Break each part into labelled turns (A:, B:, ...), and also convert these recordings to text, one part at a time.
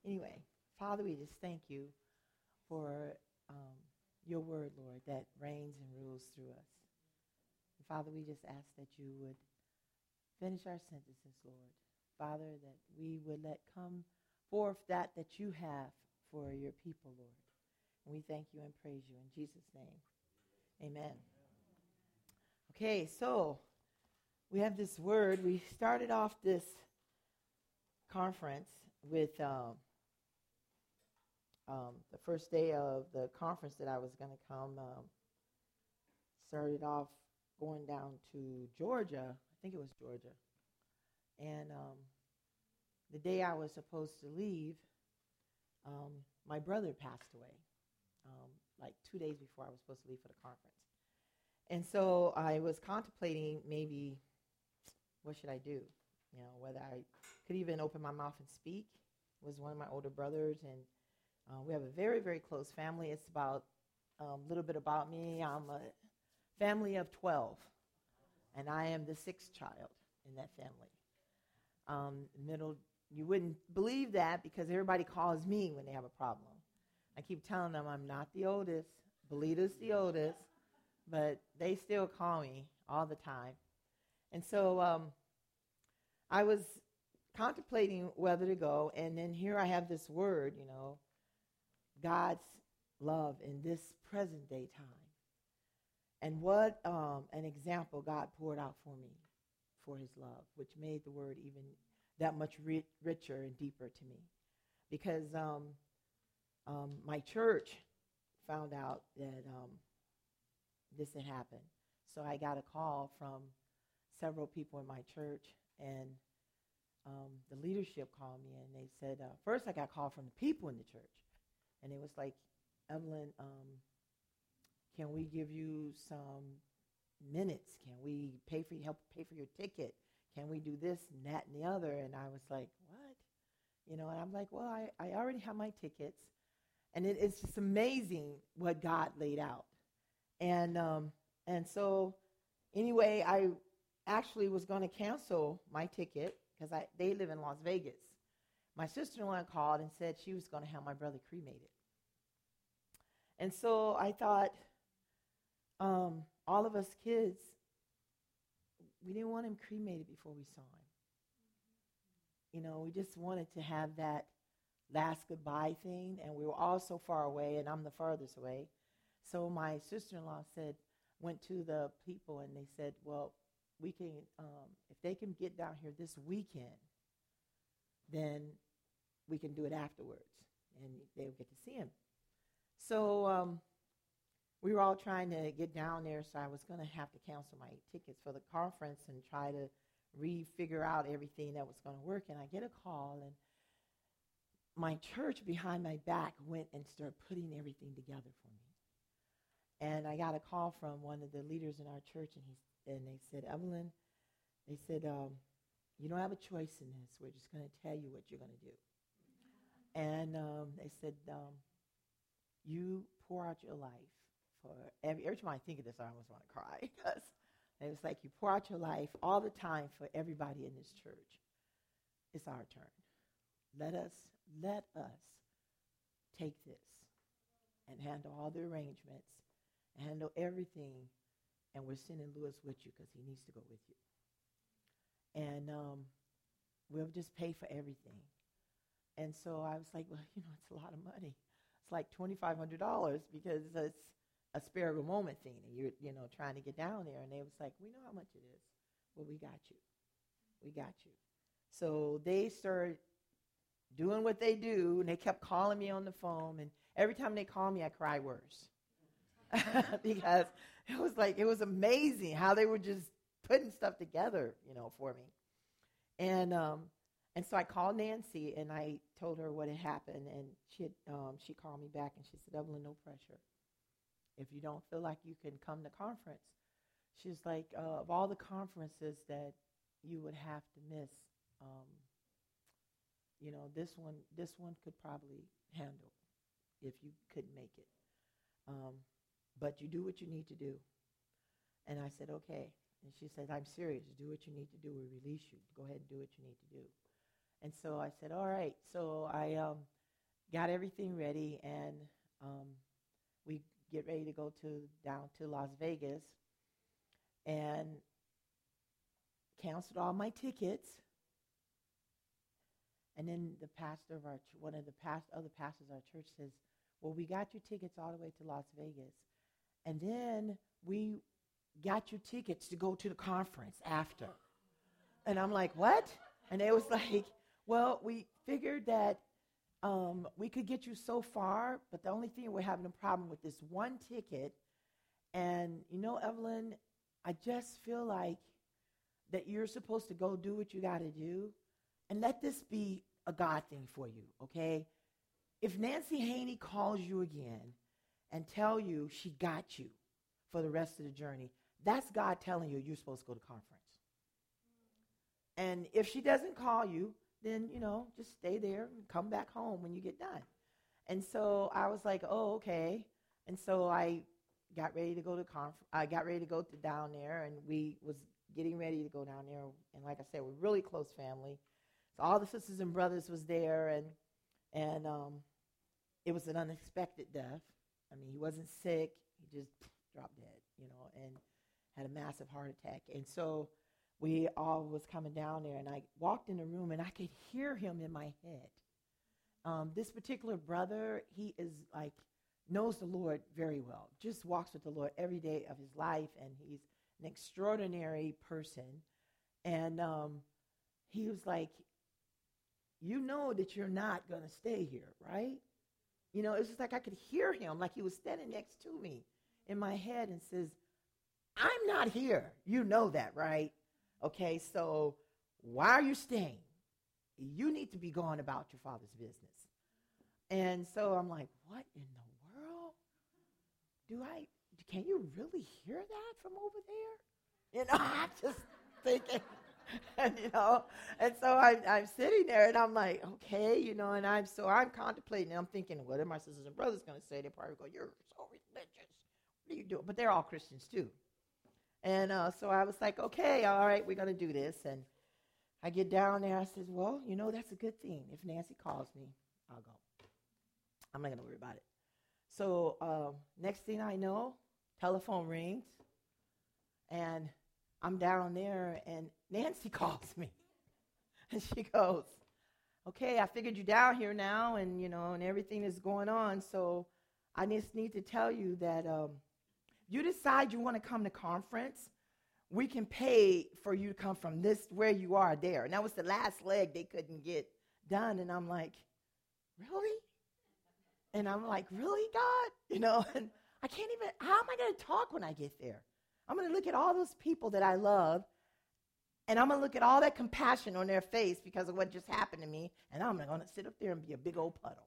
A: Anyway, Father, we just thank you for your word, Lord, that reigns and rules through us. And Father, we just ask that you would finish our sentences, Lord. Father, that we would let come forth that you have for your people, Lord. And we thank you and praise you in Jesus' name. Amen. Okay, so we have this word. We started off this conference with the first day of the conference that I was going to come. Started off going down to Georgia. I think it was Georgia. And the day I was supposed to leave, my brother passed away, like 2 days before I was supposed to leave for the conference. And so I was contemplating maybe, what should I do? You know, whether I could even open my mouth and speak. It was one of my older brothers, and we have a very, very close family. It's about a little bit about me. I'm a family of 12, and I am the sixth child in that family. You wouldn't believe that because everybody calls me when they have a problem. I keep telling them I'm not the oldest. Belita's the oldest, but they still call me all the time. And so I was contemplating whether to go, and then here I have this word, you know, God's love in this present day time. And what an example God poured out for me for his love, which made the word even that much richer and deeper to me. Because my church found out that this had happened. So I got a call from several people in my church, and the leadership called me, and they said, first I got a call from the people in the church, and it was like, Evelyn, can we give you some minutes? Can we help pay for your ticket? Can we do this and that and the other? And I was like, what? You know, and I'm like, well, I already have my tickets. And it's just amazing what God laid out. And so anyway, I actually was going to cancel my ticket because they live in Las Vegas. My sister-in-law called and said she was going to have my brother cremated. And so I thought, all of us kids, we didn't want him cremated before we saw him. You know, we just wanted to have that last goodbye thing, and we were all so far away, and I'm the farthest away. So my sister-in-law went to the people, and they said, well, we can, if they can get down here this weekend, then we can do it afterwards, and they'll get to see him. So we were all trying to get down there, so I was going to have to cancel my tickets for the conference and try to figure out everything that was going to work. And I get a call, and my church behind my back went and started putting everything together for me. And I got a call from one of the leaders in our church, and they said, Evelyn, they said, you don't have a choice in this. We're just going to tell you what you're going to do. And they said, you pour out your life. Every time I think of this, I almost want to cry because it was like you pour out your life all the time for everybody in this church. It's our turn. Let us take this and handle all the arrangements, and handle everything, and we're sending Lewis with you because he needs to go with you. And we'll just pay for everything. And so I was like, well, you know, it's a lot of money. It's like $2,500 because it's a spare of a moment thing, and you're trying to get down there. And they was like, we know how much it is. Well, we got you. We got you. So they started doing what they do, and they kept calling me on the phone. And every time they call me, I cry worse because it was amazing how they were just putting stuff together, for me. And so I called Nancy, and I told her what had happened, and she called me back, and she said, Evelyn, no pressure. If you don't feel like you can come to conference, she's like, of all the conferences that you would have to miss, this one could probably handle if you couldn't make it. But you do what you need to do. And I said, okay. And she said, I'm serious. Do what you need to do. We release you. Go ahead and do what you need to do. And so I said, all right. So got everything ready, and we get ready to go down to Las Vegas, and canceled all my tickets. And then the pastor of one of the other pastors of our church says, well, we got your tickets all the way to Las Vegas. And then we got your tickets to go to the conference after. And I'm like, what? And it was like, well, we figured that we could get you so far, but the only thing we're having a problem with this one ticket. And, Evelyn, I just feel like that you're supposed to go do what you got to do. And let this be a God thing for you, okay? If Nancy Haney calls you again and tell you she got you for the rest of the journey, that's God telling you you're supposed to go to conference. And if she doesn't call you, then, just stay there and come back home when you get done. And so I was like, oh, okay. And so I got ready to go to I got ready to go down there, and we was getting ready to go down there. And like I said, we're really close family. So all the sisters and brothers was there, and it was an unexpected death. I mean, he wasn't sick. He just dropped dead, and had a massive heart attack. And so we all was coming down there, and I walked in the room, and I could hear him in my head. This particular brother, he is knows the Lord very well, just walks with the Lord every day of his life, and he's an extraordinary person. And he was like, that you're not going to stay here, right? It's just like I could hear him, like he was standing next to me in my head, and says, I'm not here. You know that, right? Okay, so why are you staying? You need to be going about your father's business. And so I'm like, what in the world? Can you really hear that from over there? I'm just thinking, and so I'm sitting there, and I'm like, okay, and I'm contemplating, and I'm thinking, what are my sisters and brothers going to say? They probably go, you're so religious. What are you doing? But they're all Christians too. And so I was like, okay, all right, we're going to do this. And I get down there. I says, well, that's a good thing. If Nancy calls me, I'll go. I'm not going to worry about it. So next thing I know, telephone rings, and I'm down there, and Nancy calls me. And she goes, okay, I figured you down here now, and, and everything is going on. So I just need to tell you that you decide you want to come to conference, we can pay for you to come from this, where you are there. And that was the last leg they couldn't get done. And I'm like, really? And I'm like, really, God? And I can't even, how am I going to talk when I get there? I'm going to look at all those people that I love, and I'm going to look at all that compassion on their face because of what just happened to me, and I'm going to sit up there and be a big old puddle.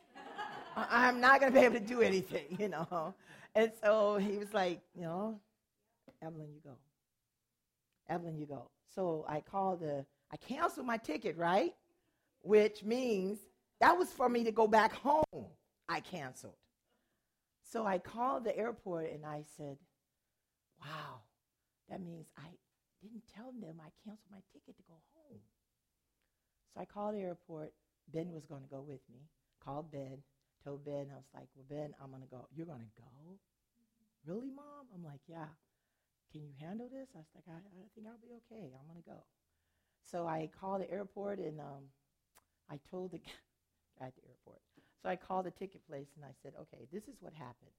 A: I'm not going to be able to do anything, And so he was like, Evelyn, you go. Evelyn, you go. So I canceled my ticket, right? Which means that was for me to go back home. I canceled. So I called the airport, and I said, wow, that means I didn't tell them I canceled my ticket to go home. So I called the airport. Ben was going to go with me. Called Ben. Told Ben, I was like, well, Ben, I'm going to go. You're going to go? Really, Mom? I'm like, yeah. Can you handle this? I was like, I think I'll be okay. I'm going to go. So I called the airport, and I told the guy at the airport. So I called the ticket place, and I said, okay, this is what happened.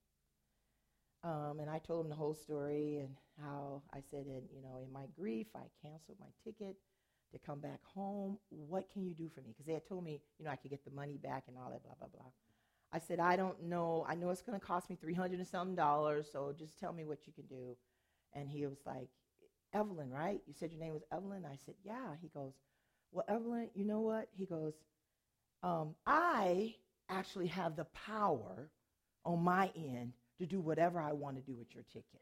A: And I told him the whole story and how I said, in my grief, I canceled my ticket to come back home. What can you do for me? Because they had told me, I could get the money back and all that, blah, blah, blah. I said, I don't know. I know it's going to cost me $300 and something, so just tell me what you can do. And he was like, Evelyn, right? You said your name was Evelyn? I said, yeah. He goes, well, Evelyn, you know what? He goes, I actually have the power on my end to do whatever I want to do with your ticket.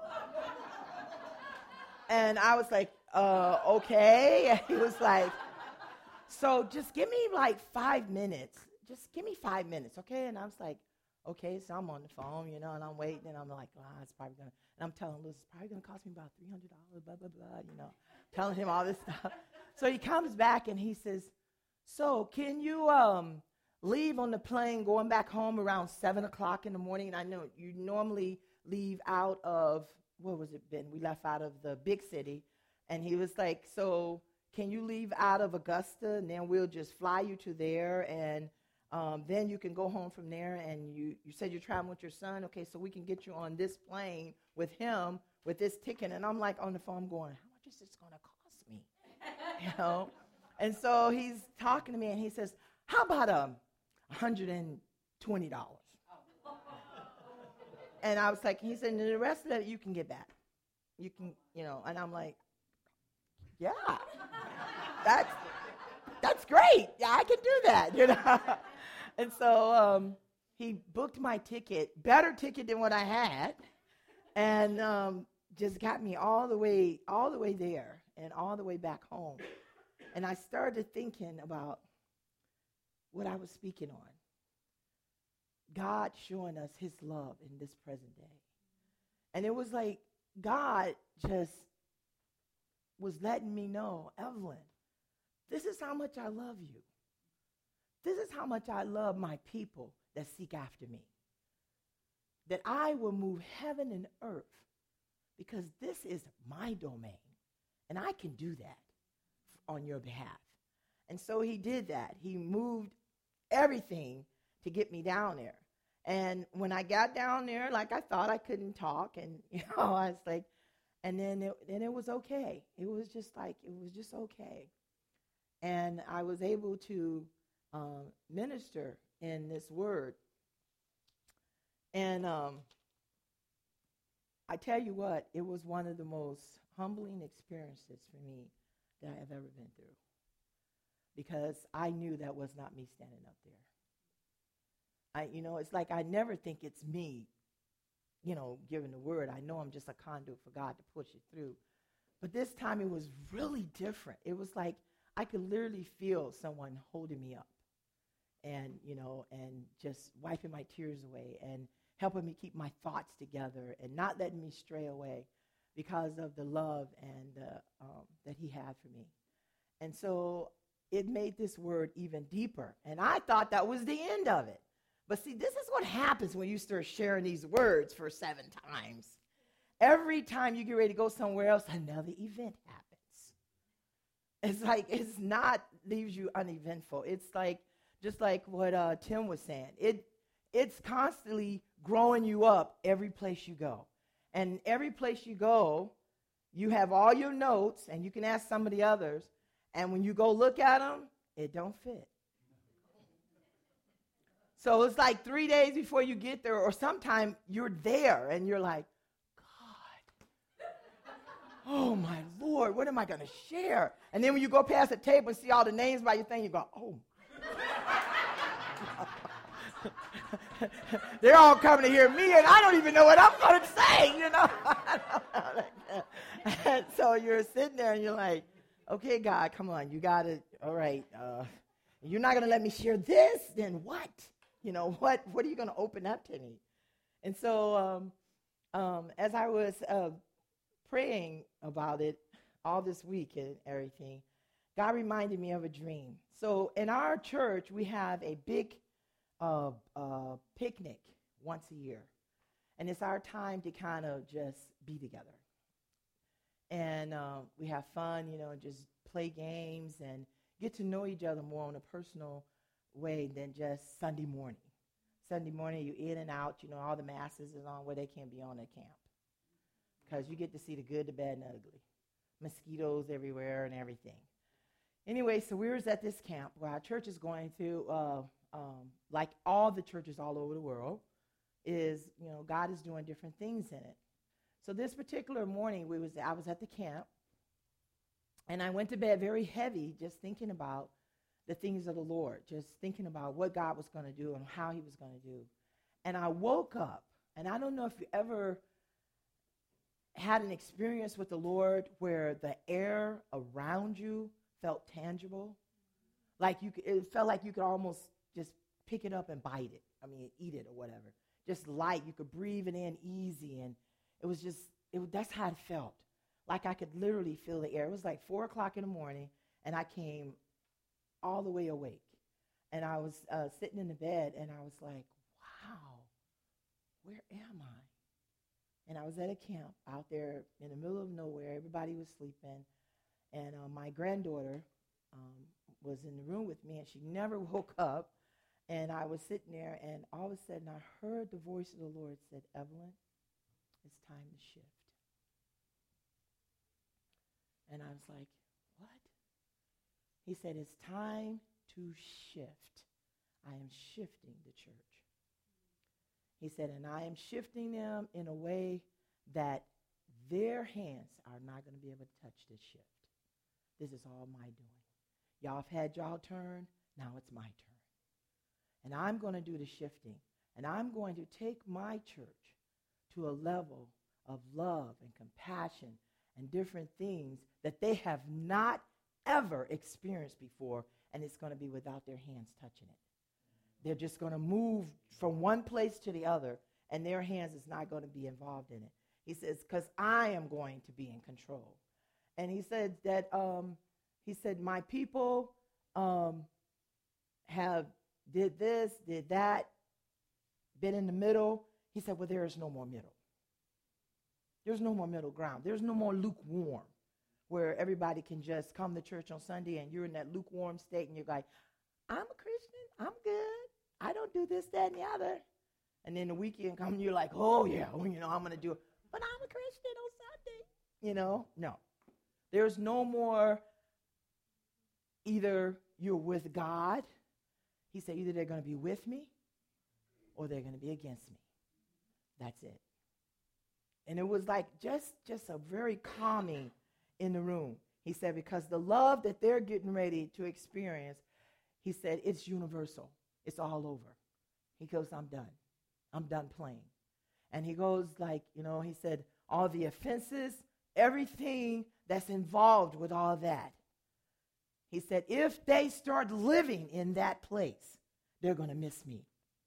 A: And I was like, okay. And he was like, so just give me 5 minutes. Just give me 5 minutes, okay? And I was like, okay. So I'm on the phone, and I'm waiting, and I'm like, it's probably going to, and I'm telling Liz, it's probably going to cost me about $300, blah, blah, blah, telling him all this stuff. So he comes back, and he says, so can you leave on the plane going back home around 7 o'clock in the morning. And I know you normally leave out of, what was it, Ben? We left out of the big city. And he was like, so can you leave out of Augusta, and then we'll just fly you to there, and then you can go home from there. And you said you're traveling with your son. Okay, so we can get you on this plane with him with this ticket. And I'm like on the phone, I'm going, how much is this going to cost me? You know? And so he's talking to me, and he says, how about $120? And I was like, he said, and the rest of it you can get back. You can, you know, and I'm like, yeah, that's great. Yeah, I can do that, you know. And so he booked my ticket, better ticket than what I had, and just got me all the way there and all the way back home. And I started thinking about what I was speaking on. God showing us his love in this present day. And it was like God just was letting me know, Evelyn, this is how much I love you. This is how much I love my people that seek after me. That I will move heaven and earth because this is my domain. And I can do that on your behalf. And so he did that. He moved everything to get me down there. And when I got down there, like I thought I couldn't talk, and I was like, and then it was okay. It was just okay. And I was able to minister in this word. And I tell you what, it was one of the most humbling experiences for me that I have ever been through. Because I knew that was not me standing up there. It's like I never think it's me, giving the word. I know I'm just a conduit for God to push it through. But this time it was really different. It was like I could literally feel someone holding me up and just wiping my tears away and helping me keep my thoughts together and not letting me stray away because of the love and that he had for me. And so it made this word even deeper. And I thought that was the end of it. But see, this is what happens when you start sharing these words for 7 times. Every time you get ready to go somewhere else, another event happens. It's like it's not leaves you uneventful. It's like just like what Tim was saying. It's constantly growing you up every place you go. And every place you go, you have all your notes, and you can ask some of the others. And when you go look at them, it don't fit. So it's like 3 days before you get there, or sometime you're there, and you're like, God, oh, my Lord, what am I going to share? And then when you go past the table and see all the names by your thing, you go, oh. They're all coming to hear me, and I don't even know what I'm going to say, And so you're sitting there, and you're like, okay, God, come on, you got it. All right. You're not going to let me share this? Then what? What are you going to open up to me? And so as I was praying about it all this week and everything, God reminded me of a dream. So in our church, we have a big picnic once a year. And it's our time to kind of just be together. And we have fun, just play games and get to know each other more on a personal way than just Sunday morning. Sunday morning, you in and out, all the masses is on where they can't be on at camp. Because you get to see the good, the bad, and the ugly. Mosquitoes everywhere and everything. Anyway, so we was at this camp where our church is going through, like all the churches all over the world, is, God is doing different things in it. So this particular morning, I was at the camp, and I went to bed very heavy, just thinking about the things of the Lord, just thinking about what God was going to do and how he was going to do. And I woke up, and I don't know if you ever had an experience with the Lord where the air around you felt tangible. It felt like you could almost just pick it up and bite it. Eat it or whatever. Just light. You could breathe it in easy, and that's how it felt. Like I could literally feel the air. It was like 4 o'clock in the morning, and I came all the way awake. And I was sitting in the bed, and I was like, wow, where am I? And I was at a camp out there in the middle of nowhere. Everybody was sleeping. And my granddaughter was in the room with me, and she never woke up. And I was sitting there, and all of a sudden I heard the voice of the Lord said, Evelyn, it's time to shift. And I was like, what? He said, it's time to shift. I am shifting the church. He said, and I am shifting them in a way that their hands are not going to be able to touch this shift. This is all my doing. Y'all have had y'all turn. Now it's my turn. And I'm going to do the shifting. And I'm going to take my church to a level of love and compassion and different things that they have not ever experienced before, and it's going to be without their hands touching it. They're just going to move from one place to the other, and their hands is not going to be involved in it. He says, because I am going to be in control. And he said that, my people have did this, did that, been in the middle. He said, well, there is no more middle. There's no more middle ground. There's no more lukewarm, where everybody can just come to church on Sunday and you're in that lukewarm state and you're like, I'm a Christian, I'm good. I don't do this, that, and the other. And then the weekend comes and you're like, oh, yeah, well, I'm going to do it. But I'm a Christian on Sunday. No. There's no more either you're with God. He said either they're going to be with me or they're going to be against me. That's it. And it was like just a very calming in the room. He said, because the love that they're getting ready to experience, he said, it's universal. It's all over. He goes, I'm done. I'm done playing. And he goes like, he said, all the offenses, everything that's involved with all that. He said, if they start living in that place, they're going to miss me.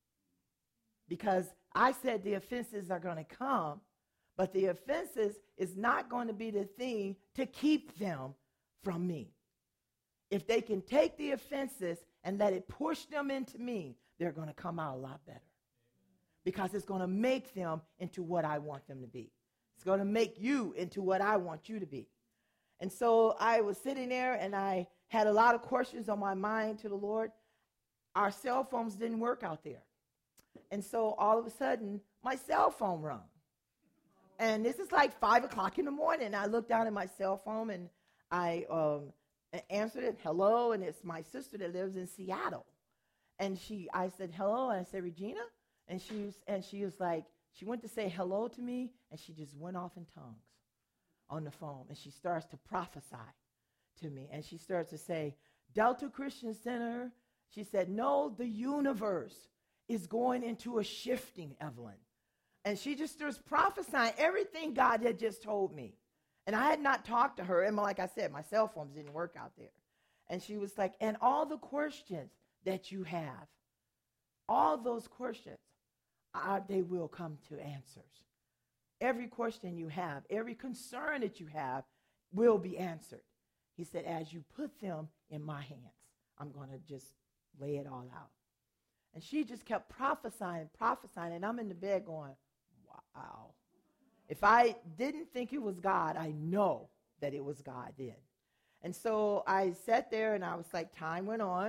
A: Because I said the offenses are going to come, but the offenses is not going to be the thing to keep them from me. If they can take the offenses and let it push them into me, they're going to come out a lot better. Because it's going to make them into what I want them to be. It's going to make you into what I want you to be. And so I was sitting there and I had a lot of questions on my mind to the Lord. Our cell phones didn't work out there. And so all of a sudden, my cell phone rung. And this is like 5 o'clock in the morning. I looked down at my cell phone and I answered it, hello, and it's my sister that lives in Seattle. And I said, hello, and I said, Regina? And she was like, she went to say hello to me, and she just went off in tongues on the phone. And she starts to prophesy to me. And she starts to say, Delta Christian Center. She said, no, the universe is going into a shifting, Evelyn. And she just starts prophesying everything God had just told me. And I had not talked to her. And like I said, my cell phones didn't work out there. And she was like, and all the questions that you have, all those questions, they will come to answers. Every question you have, every concern that you have will be answered. He said, as you put them in my hands, I'm going to just lay it all out. And she just kept prophesying, and I'm in the bed going, wow. If I didn't think it was God, I know that it was God then. And so I sat there and I was like, time went on.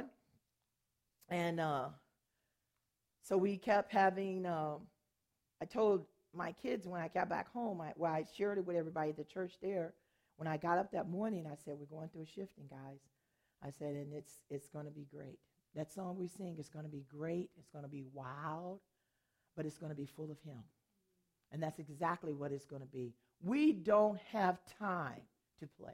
A: And so we kept having, I told my kids when I got back home, I shared it with everybody at the church there. When I got up that morning, I said, we're going through a shifting, guys. I said, and it's going to be great. That song we sing is going to be great. It's going to be wild, but it's going to be full of him. And that's exactly what it's going to be. We don't have time to play.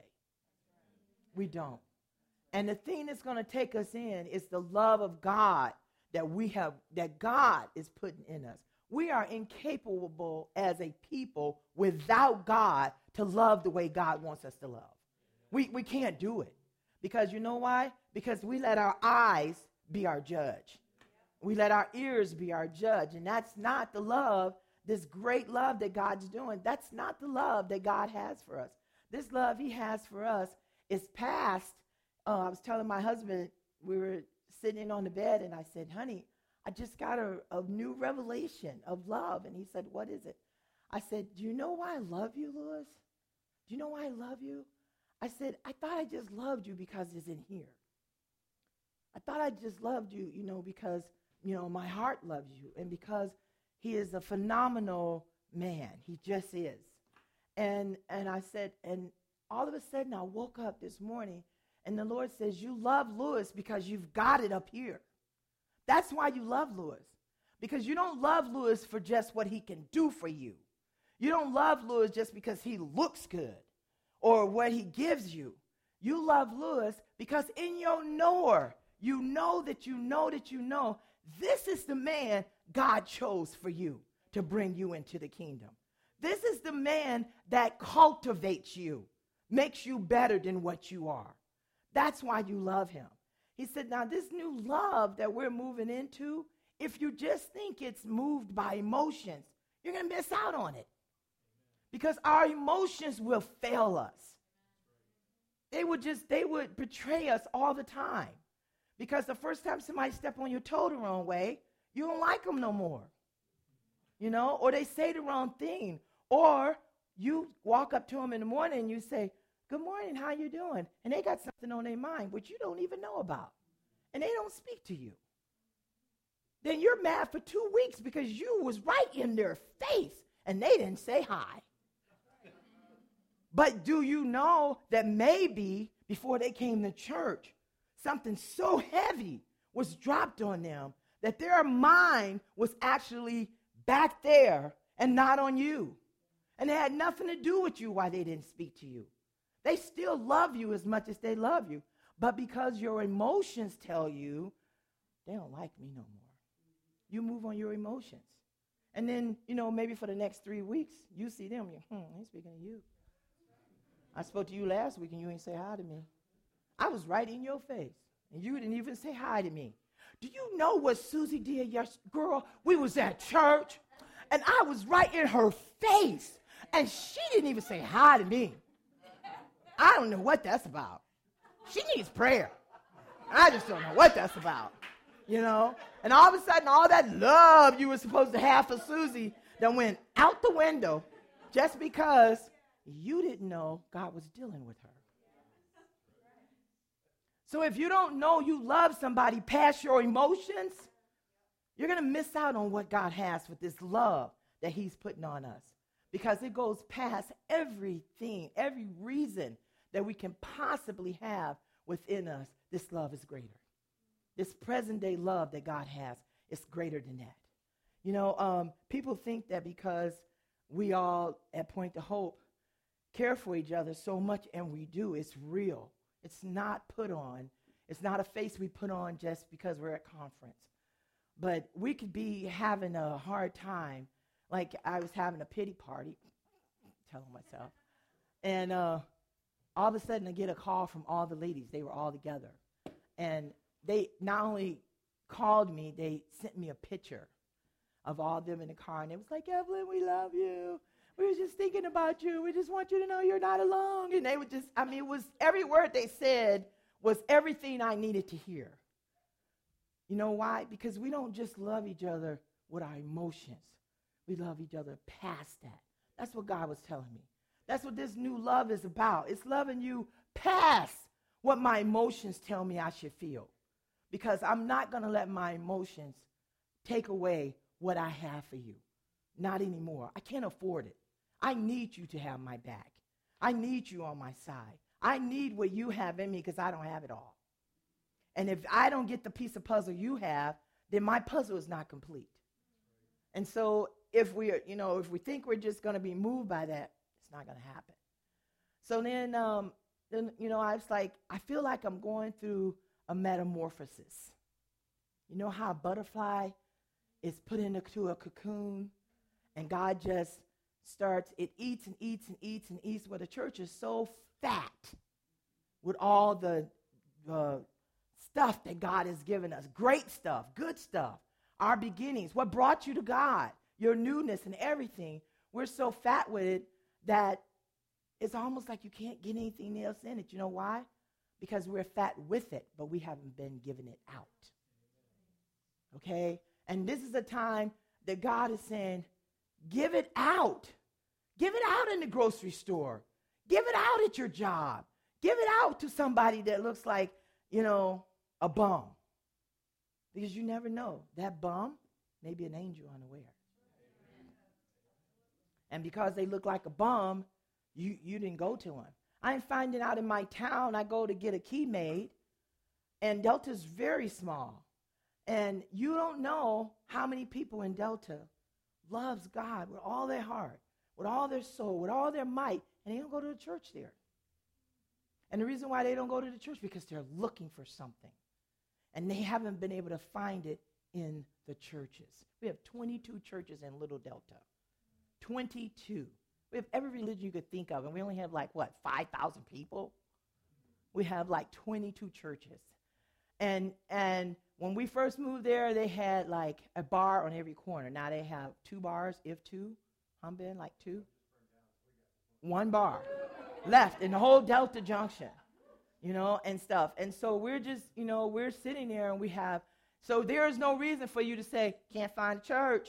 A: We don't. And the thing that's going to take us in is the love of God that we have, that God is putting in us. We are incapable as a people without God to love the way God wants us to love. We can't do it. Because you know why? Because we let our eyes be our judge. We let our ears be our judge. And that's not the love, this great love that God's doing. That's not the love that God has for us. This love he has for us is past. I was telling my husband, we were sitting on the bed, and I said, honey, I just got a new revelation of love. And he said, what is it? I said, do you know why I love you, Louis? Do you know why I love you? I said, I thought I just loved you because it's in here. I thought I just loved you, because, my heart loves you, and because he is a phenomenal man. He just is. And I said, and all of a sudden I woke up this morning, and the Lord says, you love Louis because you've got it up here. That's why you love Louis, because you don't love Louis for just what he can do for you. You don't love Louis just because he looks good or what he gives you. You love Louis because in your knower, you know that you know that you know this is the man God chose for you to bring you into the kingdom. This is the man that cultivates you, makes you better than what you are. That's why you love him. He said, now this new love that we're moving into, if you just think it's moved by emotions, you're going to miss out on it. Because our emotions will fail us. They would betray us all the time. Because the first time somebody step on your toe the wrong way, you don't like them no more. Or they say the wrong thing. Or you walk up to them in the morning and you say, good morning, how you doing? And they got something on their mind which you don't even know about. And they don't speak to you. Then you're mad for 2 weeks because you was right in their face and they didn't say hi. But do you know that maybe before they came to church, something so heavy was dropped on them that their mind was actually back there and not on you. And it had nothing to do with you why they didn't speak to you. They still love you as much as they love you. But because your emotions tell you, they don't like me no more. You move on your emotions. And then, maybe for the next 3 weeks, you see them, he's speaking to you. I spoke to you last week and you didn't say hi to me. I was right in your face and you didn't even say hi to me. Do you know what Susie did girl? We was at church and I was right in her face and she didn't even say hi to me. I don't know what that's about. She needs prayer. I just don't know what that's about, And all of a sudden, all that love you were supposed to have for Susie that went out the window just because you didn't know God was dealing with her. So if you don't know you love somebody past your emotions, you're going to miss out on what God has with this love that he's putting on us. Because it goes past everything, every reason that we can possibly have within us. This love is greater. This present day love that God has is greater than that. People think that because we all at Point to Hope care for each other so much, and we do. It's real. It's not put on. It's not a face we put on just because we're at conference. But we could be having a hard time, like I was having a pity party, telling myself, and all of a sudden I get a call from all the ladies. They were all together. And they not only called me, they sent me a picture of all of them in the car, and it was like, Evelyn, we love you. We were just thinking about you. We just want you to know you're not alone. And they would just, it was every word they said was everything I needed to hear. You know why? Because we don't just love each other with our emotions. We love each other past that. That's what God was telling me. That's what this new love is about. It's loving you past what my emotions tell me I should feel. Because I'm not going to let my emotions take away what I have for you. Not anymore. I can't afford it. I need you to have my back. I need you on my side. I need what you have in me because I don't have it all. And if I don't get the piece of puzzle you have, then my puzzle is not complete. And so if we think we're just going to be moved by that, it's not going to happen. So then I was like, I feel like I'm going through a metamorphosis. You know how a butterfly is put into a cocoon and God just starts, it eats and eats and eats and eats, where the church is so fat with all the stuff that God has given us, great stuff, good stuff, our beginnings, what brought you to God, your newness and everything. We're so fat with it that it's almost like you can't get anything else in it. You know why? because we're fat with it, but we haven't been giving it out. Okay? And this is a time that God is saying, give it out. Give it out in the grocery store. Give it out at your job. Give it out to somebody that looks like, a bum. Because you never know. That bum may be an angel unaware. And because they look like a bum, you didn't go to them. I'm finding out in my town, I go to get a key made, and Delta's very small. And you don't know how many people in Delta loves God with all their heart, with all their soul, with all their might, and they don't go to the church there. And the reason why they don't go to the church, because they're looking for something. And they haven't been able to find it in the churches. We have 22 churches in Little Delta. 22. We have every religion you could think of, and we only have 5,000 people? We have 22 churches. And when we first moved there, they had a bar on every corner. Now they have 2 bars, if 2. Been 2? 1 bar left in the whole Delta Junction, and stuff. And so we're just, we're sitting there and we have, so there is no reason for you to say, can't find a church.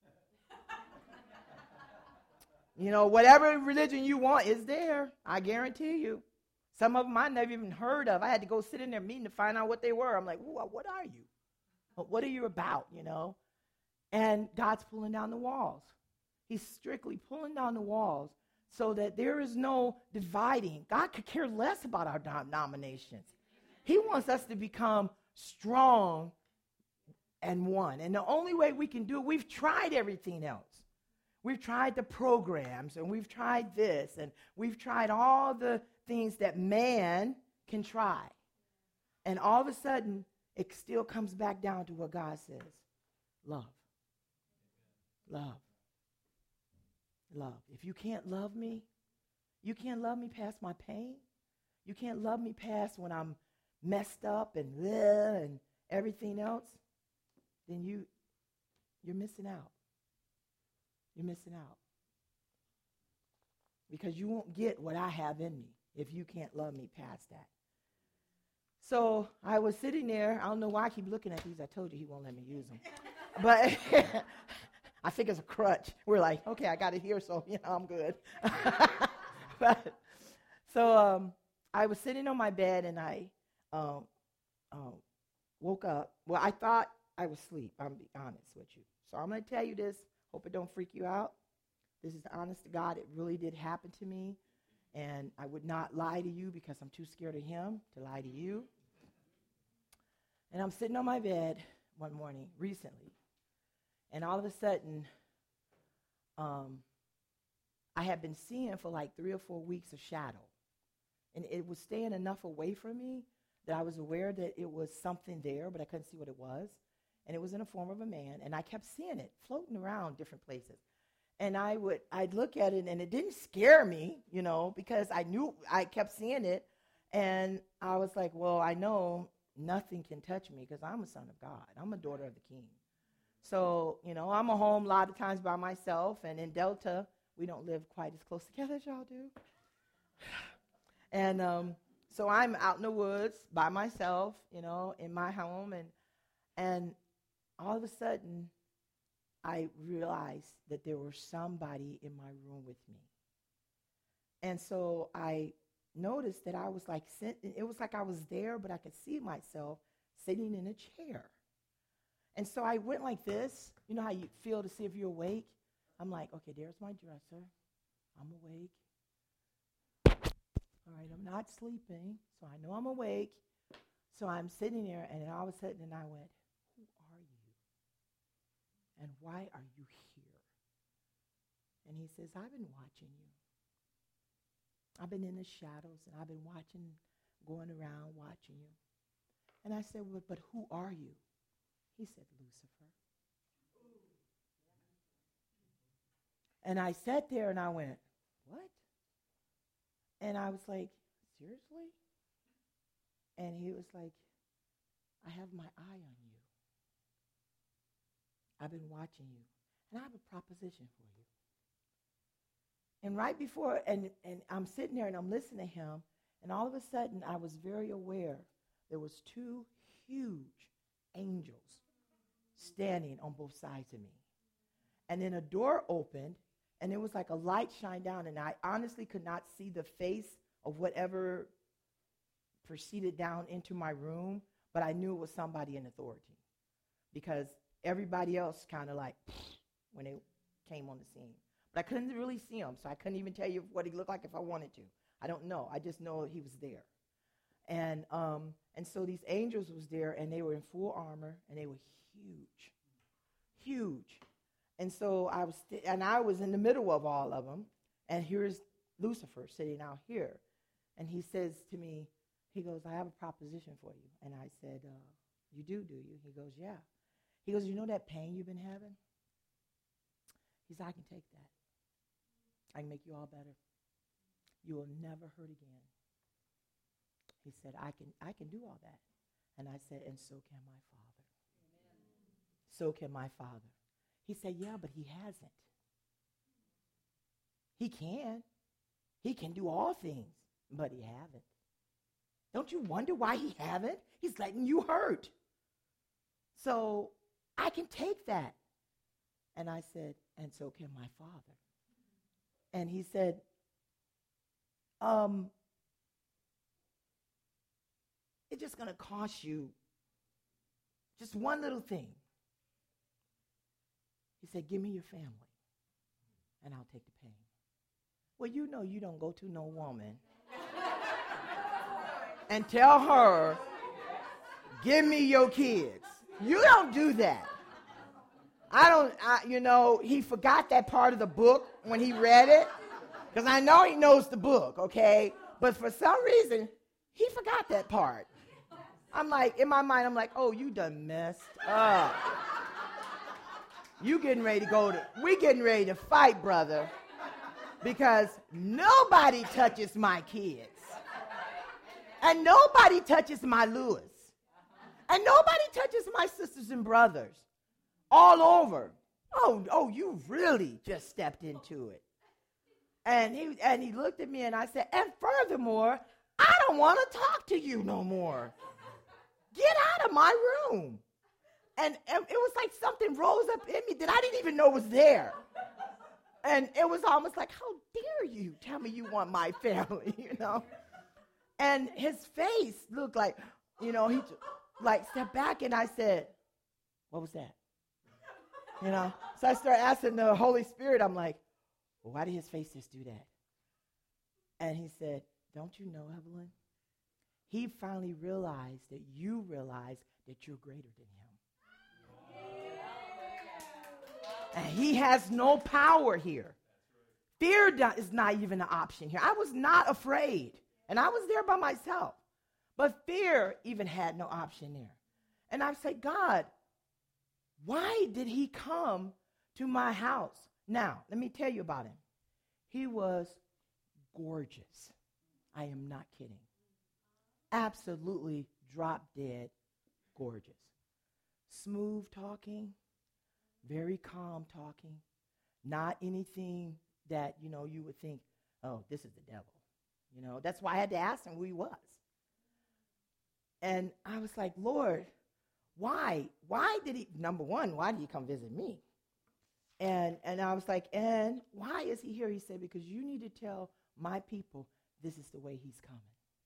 A: Whatever religion you want is there, I guarantee you. Some of them I never even heard of. I had to go sit in their meeting to find out what they were. I'm like, what are you? What are you about, And God's pulling down the walls. He's strictly pulling down the walls so that there is no dividing. God could care less about our denominations. He wants us to become strong and one. And the only way we can do it, we've tried everything else. We've tried the programs, and we've tried this, and we've tried all the things that man can try. And all of a sudden, it still comes back down to what God says. Love. Love. Love. If you can't love me, you can't love me past my pain. You can't love me past when I'm messed up and everything else, then you're missing out. You're missing out. Because you won't get what I have in me if you can't love me past that. So I was sitting there. I don't know why I keep looking at these. I told you he won't let me use them. But I think it's a crutch. We're like, okay, I got it here, so I'm good. So I was sitting on my bed, and I woke up. Well, I thought I was asleep. I'm going to be honest with you. So I'm going to tell you this. Hope it don't freak you out. This is honest to God. It really did happen to me. And I would not lie to you because I'm too scared of him to lie to you. And I'm sitting on my bed one morning recently. And all of a sudden, I had been seeing for 3 or 4 weeks a shadow. And it was staying enough away from me that I was aware that it was something there, but I couldn't see what it was. And it was in the form of a man, and I kept seeing it floating around different places. And I'd look at it, and it didn't scare me, because I knew I kept seeing it. And I was like, well, I know nothing can touch me because I'm a son of God. I'm a daughter of the King. So, I'm at home a lot of times by myself, and in Delta, we don't live quite as close together as y'all do. And so I'm out in the woods by myself, in my home, and all of a sudden, I realized that there was somebody in my room with me. And so I noticed that I was it was like I was there, but I could see myself sitting in a chair. And so I went like this. You know how you feel to see if you're awake? I'm like, okay, there's my dresser. I'm awake. All right, I'm not sleeping, so I know I'm awake. So I'm sitting there, and then all of a sudden, I went, who are you? And why are you here? And he says, I've been watching you. I've been in the shadows, and I've been going around watching you. And I said, well, but who are you? He said, Lucifer. And I sat there, and I went, what? And I was like, seriously? And he was like, I have my eye on you. I've been watching you. And I have a proposition for you. And right before, and I'm sitting there and I'm listening to him, And all of a sudden, I was very aware there was two huge angels standing on both sides of me. And then a door opened, and it was like a light shined down, and I honestly could not see the face of whatever proceeded down into my room, but I knew it was somebody in authority because everybody else kind of like when they came on the scene. But I couldn't really see him, so I couldn't even tell you what he looked like if I wanted to. I don't know. I just know he was there. And so these angels was there, and they were in full armor, and they were huge, huge. And so I was in the middle of all of them, and here's Lucifer sitting out here. And he says to me, he goes, I have a proposition for you. And I said, you do you? He goes, yeah. He goes, you know that pain you've been having? He said, I can take that. I can make you all better. You will never hurt again. He said, I can do all that. And I said, and so can my Father. Amen. So can my Father. He said, yeah, but he hasn't. He can. He can do all things, but he haven't. Don't you wonder why he haven't? He's letting you hurt. So I can take that. And I said, and so can my Father. And he said, it's just going to cost you just one little thing. He said, give me your family, and I'll take the pain. Well, you know you don't go to no woman and tell her, give me your kids. You don't do that. He forgot that part of the book when he read it, because I know he knows the book, okay? But for some reason, he forgot that part. I'm like, in my mind, I'm like, oh, you done messed up. We getting ready to fight, brother, because nobody touches my kids. And nobody touches my Lewis. And nobody touches my sisters and brothers all over. Oh, you really just stepped into it. And he looked at me and I said, and furthermore, I don't want to talk to you no more. Get out of my room. And it was like something rose up in me that I didn't even know was there. And it was almost like, how dare you tell me you want my family, And his face looked like, he like stepped back, and I said, what was that? So I started asking the Holy Spirit, I'm like, well, why did his face just do that? And he said, don't you know, Evelyn? He finally realized that you realize that you're greater than him. And he has no power here. Fear is not even an option here. I was not afraid, and I was there by myself. But fear even had no option there. And I said, God, why did he come to my house? Now, let me tell you about him. He was gorgeous. I am not kidding. Absolutely drop dead gorgeous. Smooth talking, very calm talking, not anything that, you would think, oh, this is the devil. That's why I had to ask him who he was. And I was like, Lord, why? Why did he, number one, why did he come visit me? And I was like, and why is he here? He said, because you need to tell my people this is the way he's coming.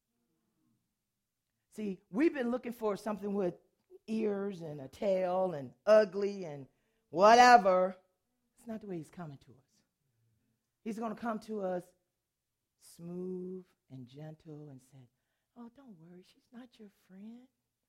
A: See, we've been looking for something with ears and a tail and ugly and whatever. It's not the way he's coming to us. He's going to come to us smooth and gentle and say, oh, don't worry, she's not your friend.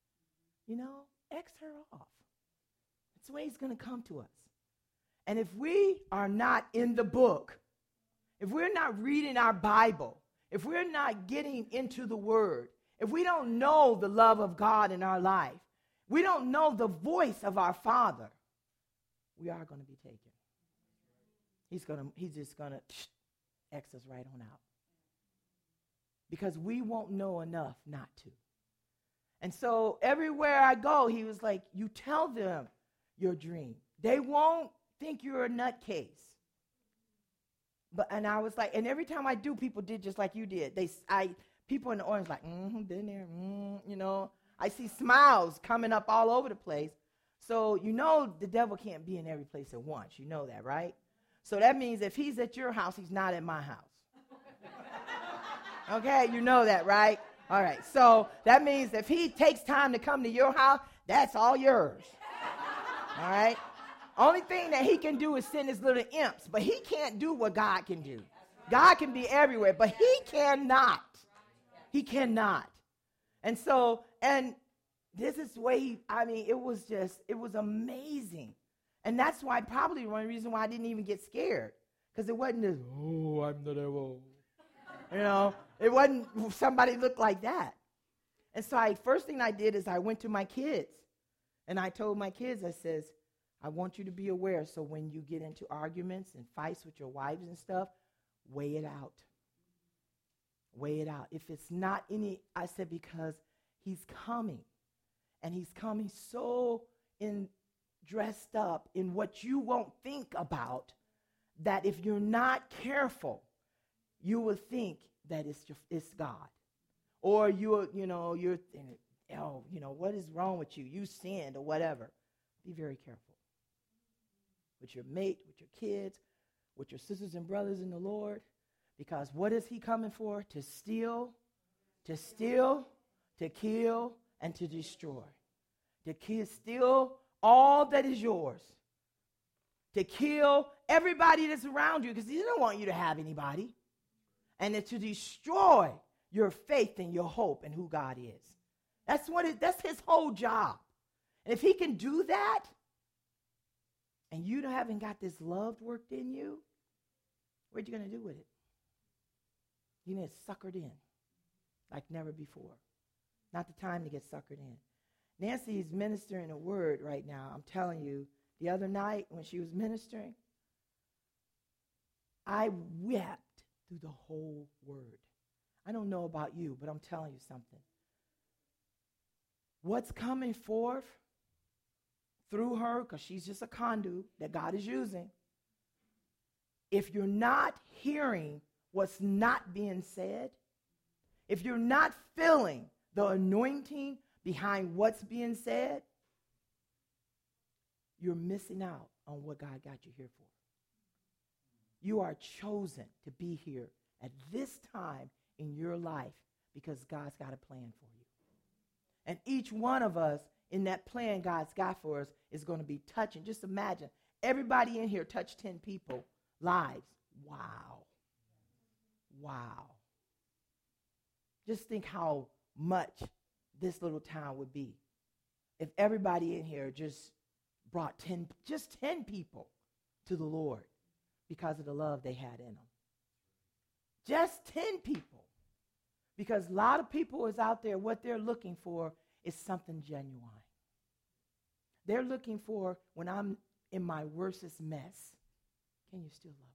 A: X her off. That's the way he's going to come to us. And if we are not in the book, if we're not reading our Bible, if we're not getting into the Word, if we don't know the love of God in our life, we don't know the voice of our Father, we are going to be taken. He's just going to X us right on out. Because we won't know enough not to. And so everywhere I go, he was like, you tell them your dream. They won't think you're a nutcase. And I was like, and every time I do, people did just like you did. People in the audience like, been there, you know. I see smiles coming up all over the place. So you know the devil can't be in every place at once. You know that, right? So that means if he's at your house, he's not at my house. Okay, you know that, right? All right, so that means if he takes time to come to your house, that's all yours. All right? Only thing that he can do is send his little imps, but he can't do what God can do. God can be everywhere, but he cannot. He cannot. And so, and this is the way it was amazing. And that's why, probably one reason why I didn't even get scared. Because it wasn't this, oh, I'm the devil. You know, it wasn't somebody looked like that. And so first thing I did is I went to my kids. And I told my kids, I says, I want you to be aware. So when you get into arguments and fights with your wives and stuff, weigh it out. Weigh it out. If it's not any, I said, because he's coming. And he's coming so dressed up in what you won't think about, that if you're not careful, you will think that it's God. Or you're thinking, oh, what is wrong with you? You sinned or whatever. Be very careful. With your mate, with your kids, with your sisters and brothers in the Lord. Because what is he coming for? To steal, to kill, and to destroy. To steal all that is yours. To kill everybody that's around you, because he doesn't want you to have anybody. And to destroy your faith and your hope in who God is. That's his whole job. And if he can do that, and you haven't got this love worked in you, what are you going to do with it? You need suckered in like never before. Not the time to get suckered in. Nancy is ministering a word right now. I'm telling you, the other night when she was ministering, I wept through the whole word. I don't know about you, but I'm telling you something. What's coming forth through her, because she's just a conduit that God is using, if you're not hearing what's not being said, if you're not feeling the anointing behind what's being said, you're missing out on what God got you here for. You are chosen to be here at this time in your life because God's got a plan for you. And each one of us in that plan God's got for us is going to be touching. Just imagine, everybody in here touched 10 people lives. Wow. Wow. Just think how much this little town would be if everybody in here just brought 10 people to the Lord because of the love they had in them. Just 10 people. Because a lot of people is out there, what they're looking for is something genuine. They're looking for, when I'm in my worstest mess, can you still love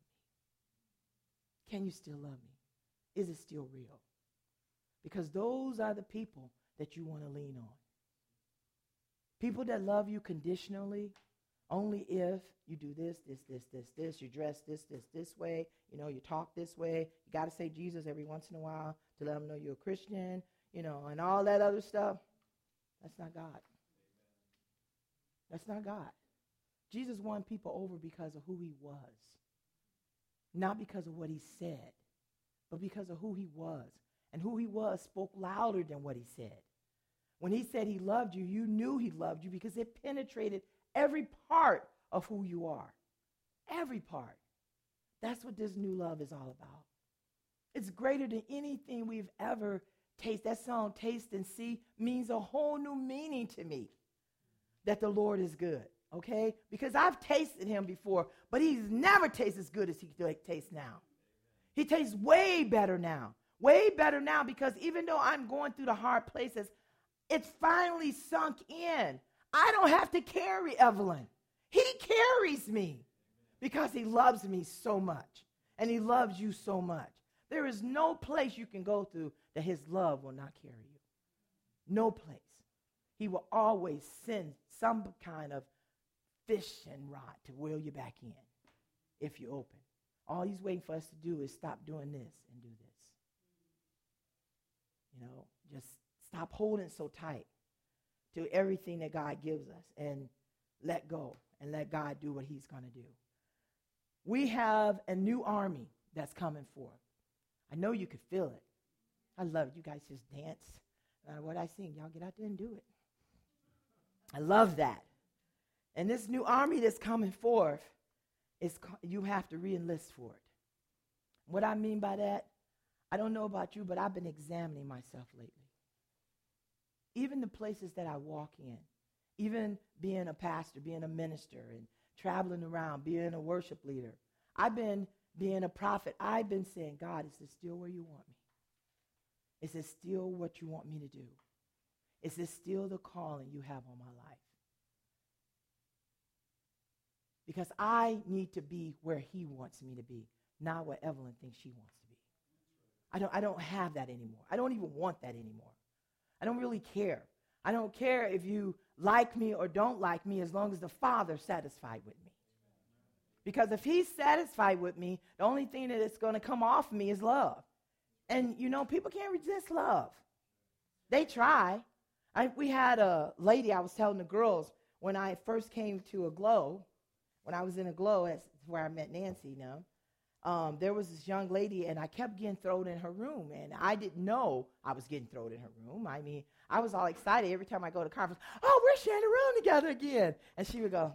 A: me? Can you still love me? Is it still real? Because those are the people that you want to lean on. People that love you conditionally, only if you do this, you dress this way, you talk this way, you got to say Jesus every once in a while to let them know you're a Christian, and all that other stuff. That's not God. That's not God. Jesus won people over because of who he was. Not because of what he said, but because of who he was. And who he was spoke louder than what he said. When he said he loved you, you knew he loved you because it penetrated every part of who you are. Every part. That's what this new love is all about. It's greater than anything we've ever tasted. That song, Taste and See, means a whole new meaning to me. That the Lord is good, okay? Because I've tasted him before, but he's never tasted as good as he tastes now. He tastes way better now. Way better now because even though I'm going through the hard places, it's finally sunk in. I don't have to carry Evelyn. He carries me because he loves me so much. And he loves you so much. There is no place you can go through that his love will not carry you. No place. He will always send some kind of fishing rod to wheel you back in if you open. All he's waiting for us to do is stop doing this and do this. just stop holding so tight to everything that God gives us and let go and let God do what he's going to do. We have a new army that's coming forth. I know you could feel it. I love it. You guys just dance. What I sing, y'all get out there and do it. I love that. And this new army that's coming forth, you have to re-enlist for it. What I mean by that, I don't know about you, but I've been examining myself lately. Even the places that I walk in, even being a pastor, being a minister, and traveling around, being a worship leader. I've been being a prophet. I've been saying, God, is this still where you want me? Is this still what you want me to do? Is this still the calling you have on my life? Because I need to be where he wants me to be, not where Evelyn thinks she wants to be. I don't have that anymore. I don't even want that anymore. I don't really care. I don't care if you like me or don't like me as long as the Father's satisfied with me. Because if he's satisfied with me, the only thing that is going to come off me is love. And, people can't resist love. They try. We had a lady, I was telling the girls, when I first came to Aglow, when I was in Aglow, that's where I met Nancy now, there was this young lady, and I kept getting thrown in her room, and I didn't know I was getting thrown in her room. I mean, I was all excited every time I go to conference. Oh, we're sharing a room together again. And she would go,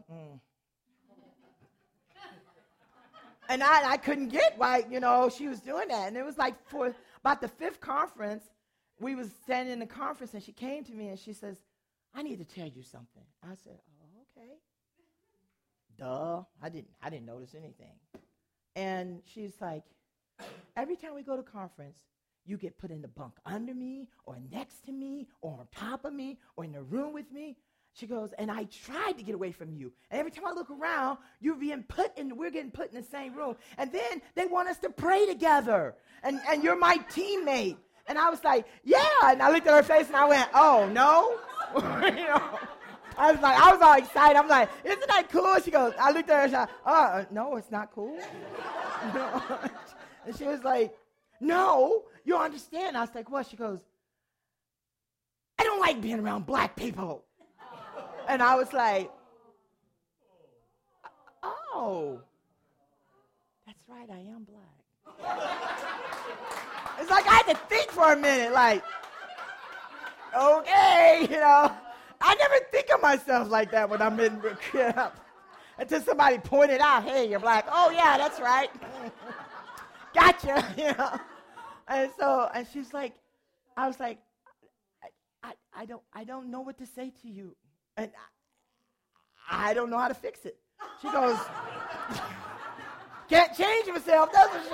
A: And I couldn't get why, she was doing that. And it was like for about the 5th conference, we was standing in the conference, and she came to me, and she says, I need to tell you something. I said, oh, okay. Duh. I didn't notice anything. And she's like, every time we go to conference, you get put in the bunk under me or next to me or on top of me or in the room with me. She goes, and I tried to get away from you. And every time I look around, we're getting put in the same room. And then they want us to pray together. And you're my teammate. And I was like, yeah. And I looked at her face and I went, oh, no. I was all excited. I'm like, isn't that cool? She goes, I looked at her and she said, no, it's not cool. And she was like, no, you understand. I was like, what? She goes, I don't like being around black people. And I was like, oh, that's right, I am black. It's like I had to think for a minute, like, okay, I never think of myself like that when I'm in until somebody pointed out, hey, you're black. Oh, yeah, that's right. Gotcha, And she's like, I was like, I don't know what to say to you. And I don't know how to fix it. She goes, can't change myself, that's for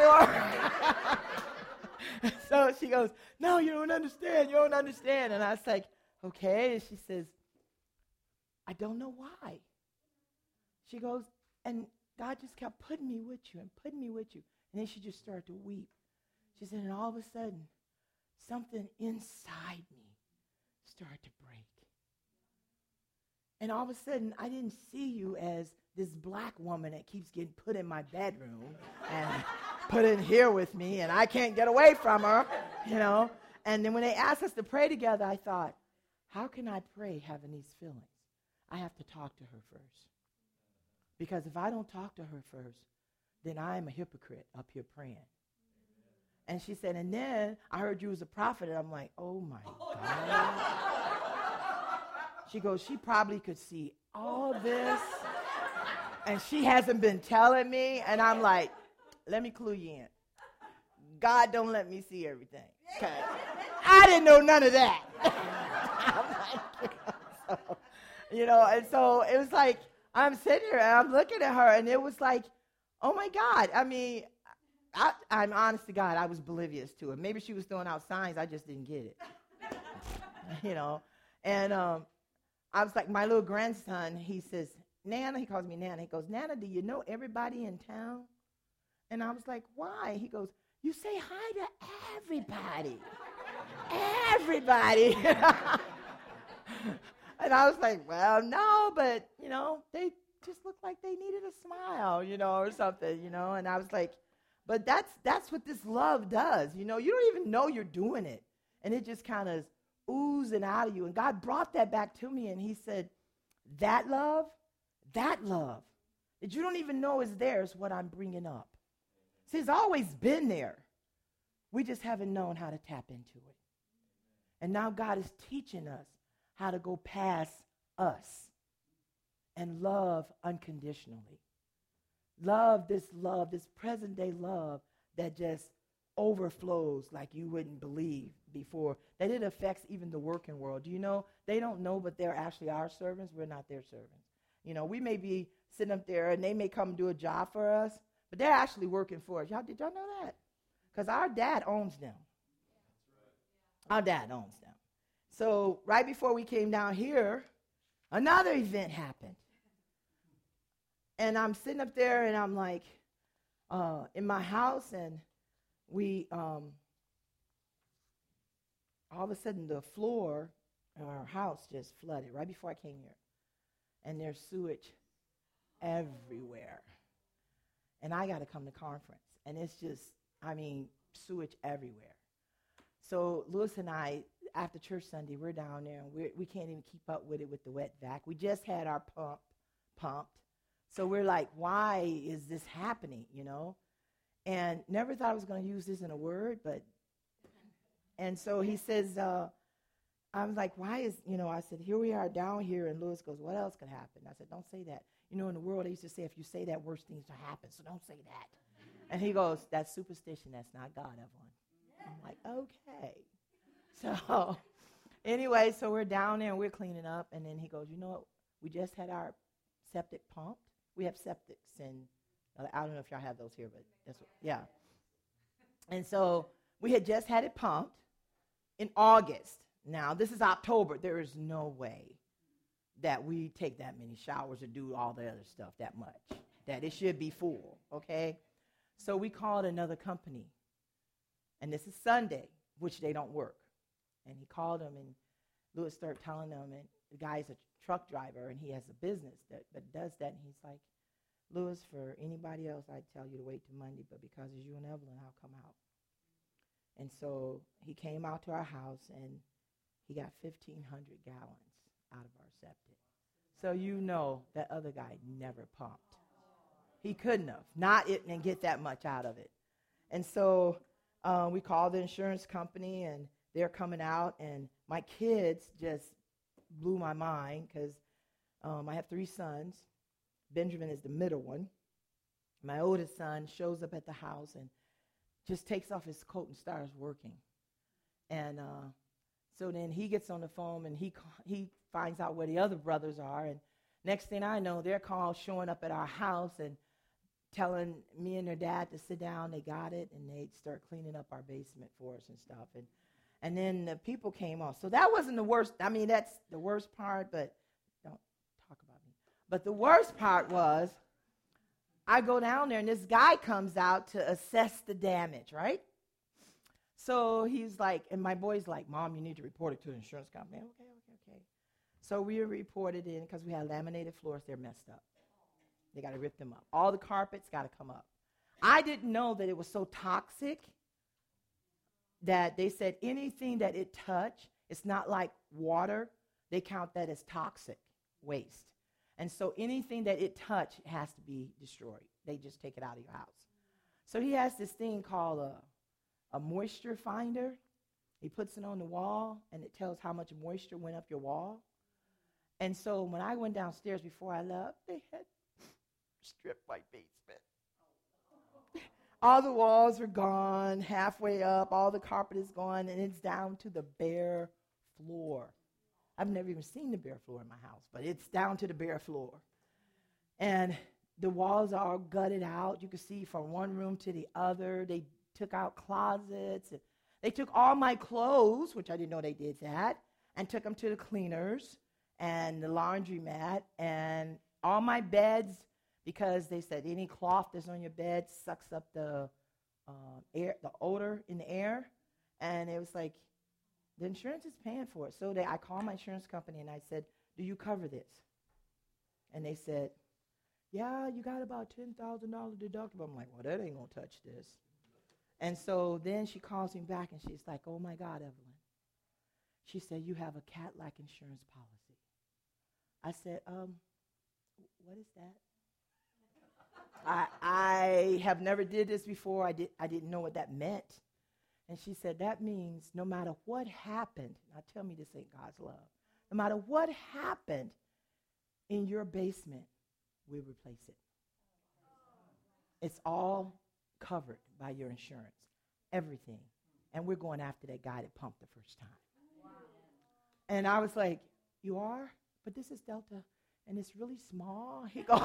A: sure. So she goes, no, you don't understand. And I was like, okay. And she says, I don't know why. She goes, and God just kept putting me with you. And then she just started to weep. She said, and all of a sudden, something inside me started to break. And all of a sudden, I didn't see you as this black woman that keeps getting put in my bedroom and put in here with me, and I can't get away from her, And then when they asked us to pray together, I thought, how can I pray having these feelings? I have to talk to her first. Because if I don't talk to her first, then I am a hypocrite up here praying. And she said, and then I heard you was a prophet, and I'm like, oh, my God. She goes, she probably could see all this, and she hasn't been telling me. And I'm like, let me clue you in. God don't let me see everything. Okay? I didn't know none of that. And so it was like, I'm sitting here, and I'm looking at her, and it was like, oh, my God. I mean, I'm honest to God, I was oblivious to it. Maybe she was throwing out signs, I just didn't get it. And I was like, my little grandson, he says, Nana, he calls me Nana. He goes, Nana, do you know everybody in town? And I was like, why? He goes, you say hi to everybody. Everybody. And I was like, well, no, but, they just looked like they needed a smile, or something, And I was like, but that's what this love does. You don't even know you're doing it And it just kind of oozing out of you. And God brought that back to me, and he said, that love that you don't even know is there is what I'm bringing up. See, it's always been there. We just haven't known how to tap into it. And now God is teaching us how to go past us and love unconditionally. Love, this present day love that just overflows like you wouldn't believe before, that it affects even the working world. Do you know, they don't know, but they're actually our servants. We're not their servants. You know, we may be sitting up there and they may come do a job for us, but they're actually working for us. Did y'all know that? Because our dad owns them. Our dad owns them. So right before we came down here, another event happened. And I'm sitting up there and I'm like, in my house, and we, all of a sudden the floor of our house just flooded right before I came here. And there's sewage everywhere. And I got to come to conference. And it's just, sewage everywhere. So Lewis and I, after church Sunday, we're down there, and we can't even keep up with it with the wet vac. We just had our pump pumped. So we're like, why is this happening, you know? And never thought I was going to use this in a word, and so he says, I was like, why is, I said, here we are down here, and Lewis goes, what else could happen? I said, don't say that. In the world, they used to say, if you say that, worse things will happen, so don't say that. And he goes, that's superstition, that's not God, Evelyn. I'm like, okay. So anyway, so we're down there, and we're cleaning up, and then he goes, you know what, we just had our septic pumped. We have septics, and I don't know if y'all have those here, but that's what, yeah. And so we had just had it pumped in August. Now, this is October. There is no way that we take that many showers or do all the other stuff that much, that it should be full, okay? So we called another company, and this is Sunday, which they don't work. And he called them, and Lewis started telling them, and the guy's a truck driver, and he has a business that does that, and he's like, Lewis, for anybody else, I'd tell you to wait till Monday, but because it's you and Evelyn, I'll come out. And so he came out to our house, and he got 1,500 gallons out of our septic. So that other guy never pumped. He couldn't have, not it, and get that much out of it. And so we called the insurance company, and they're coming out, and my kids just blew my mind because I have 3 sons. Benjamin is the middle one. My oldest son shows up at the house and just takes off his coat and starts working. And so then he gets on the phone, and he finds out where the other brothers are. And next thing I know, they're showing up at our house and telling me and their dad to sit down. They got it, and they start cleaning up our basement for us and stuff. And then the people came off. So that wasn't the worst. That's the worst part, but don't talk about me. But the worst part was I go down there, and this guy comes out to assess the damage, right? So he's like, and my boy's like, Mom, you need to report it to the insurance company. Okay. So we reported in because we had laminated floors. They're messed up. They got to rip them up. All the carpets got to come up. I didn't know that it was so toxic that they said anything that it touched, it's not like water. They count that as toxic waste. And so anything that it touched has to be destroyed. They just take it out of your house. So he has this thing called a moisture finder. He puts it on the wall, and it tells how much moisture went up your wall. And so when I went downstairs before I left, they had stripped my basement. All the walls are gone, halfway up. All the carpet is gone, and it's down to the bare floor. I've never even seen the bare floor in my house, but it's down to the bare floor. And the walls are all gutted out. You can see from one room to the other. They took out closets. They took all my clothes, which I didn't know they did that, and took them to the cleaners and the laundromat, and all my beds, because they said any cloth that's on your bed sucks up the air, the odor in the air. And it was like, the insurance is paying for it. So I called my insurance company, and I said, do you cover this? And they said, yeah, you got about $10,000 deductible. I'm like, well, that ain't going to touch this. And so then she calls me back, and she's like, oh, my God, Evelyn, She said, you have a Cadillac insurance policy. I said, what is that? I have never did this before. I didn't know what that meant. And she said, that means no matter what happened, now tell me this ain't God's love. No matter what happened in your basement, we'll replace it. It's all covered by your insurance, everything. And we're going after that guy that pumped the first time. Wow. And I was like, you are? But this is Delta, and it's really small. He goes,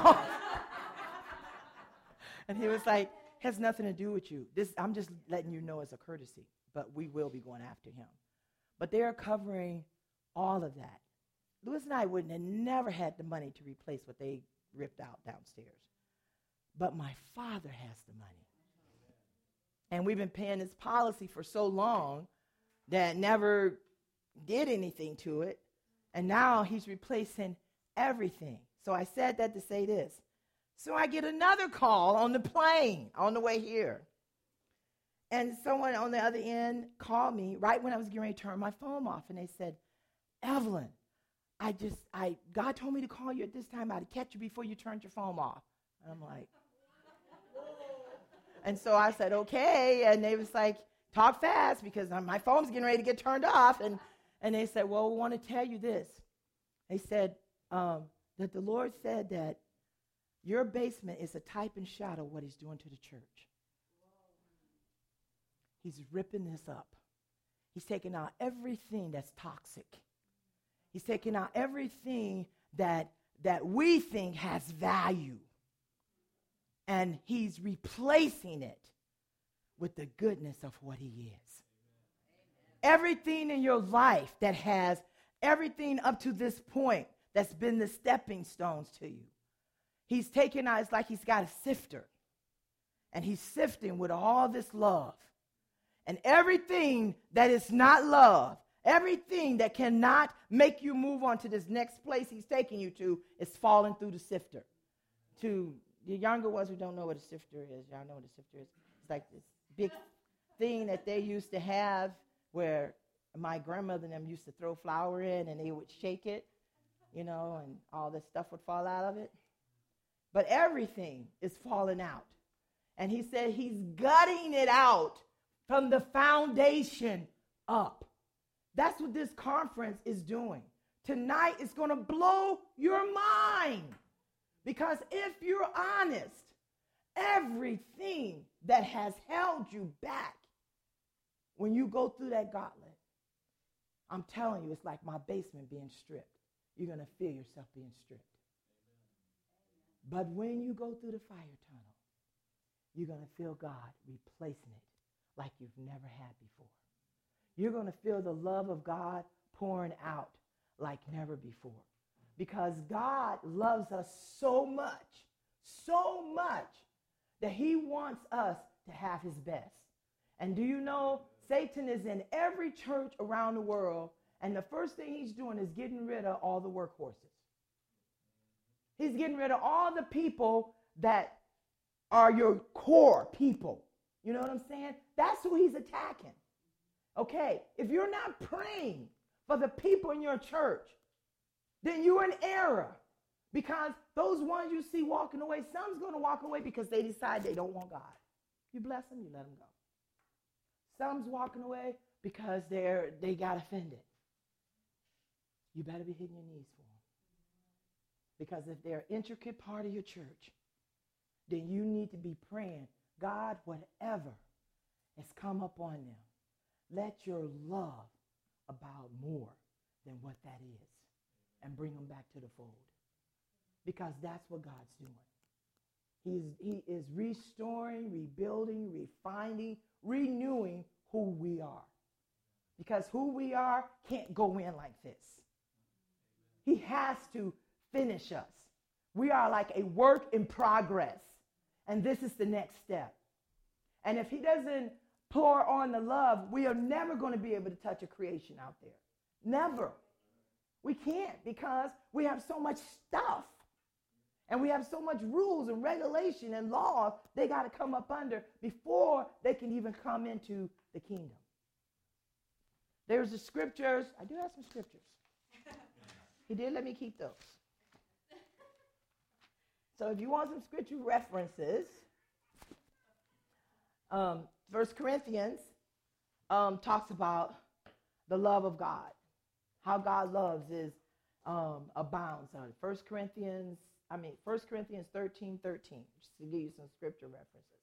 A: and he was like, has nothing to do with you. I'm just letting you know as a courtesy, but we will be going after him. But they're covering all of that. Louis and I wouldn't have never had the money to replace what they ripped out downstairs. But my father has the money. And we've been paying this policy for so long that never did anything to it. And now he's replacing everything. So I said that to say this. So I get another call on the plane on the way here. And someone on the other end called me right when I was getting ready to turn my phone off. And they said, Evelyn, God told me to call you at this time. I'd catch you before you turned your phone off. And I'm like, and so I said, okay. And they was like, talk fast because my phone's getting ready to get turned off. And they said, well, we want to tell you this. They said that the Lord said that your basement is a type and shadow of what he's doing to the church. He's ripping this up. He's taking out everything that's toxic. He's taking out everything that we think has value. And he's replacing it with the goodness of what he is. Everything in your life that has everything up to this point that's been the stepping stones to you. He's taking out, it's like he's got a sifter. And he's sifting with all this love. And everything that is not love, everything that cannot make you move on to this next place he's taking you to is falling through the sifter. To the younger ones who don't know what a sifter is, y'all know what a sifter is. It's like this big thing that they used to have where my grandmother and them used to throw flour in and they would shake it, and all this stuff would fall out of it. But everything is falling out. And he said he's gutting it out from the foundation up. That's what this conference is doing. Tonight is going to blow your mind. Because if you're honest, everything that has held you back, when you go through that gauntlet, I'm telling you, it's like my basement being stripped. You're going to feel yourself being stripped. But when you go through the fire tunnel, you're going to feel God replacing it like you've never had before. You're going to feel the love of God pouring out like never before. Because God loves us so much that he wants us to have his best. And do you know, Satan is in every church around the world, and the first thing he's doing is getting rid of all the workhorses. He's getting rid of all the people that are your core people. You know what I'm saying? That's who he's attacking. Okay, if you're not praying for the people in your church, then you're in error. Because those ones you see walking away, some's going to walk away because they decide they don't want God. You bless them, you let them go. Some's walking away because they got offended. You better be hitting your knees for them. Because if they're an intricate part of your church, then you need to be praying, God, whatever has come upon them, let your love abound more than what that is. And bring them back to the fold. Because that's what God's doing. He is restoring, rebuilding, refining, renewing who we are. Because who we are can't go in like this. He has to finish us. We are like a work in progress. And this is the next step. And if he doesn't pour on the love, we are never going to be able to touch a creation out there. Never. We can't because we have so much stuff. And we have so much rules and regulation and laws they got to come up under before they can even come into the kingdom. There's the scriptures. I do have some scriptures. He did let me keep those. So if you want some scripture references, 1 Corinthians talks about the love of God. How God loves is abounds. 1 Corinthians 13:13, just to give you some scripture references.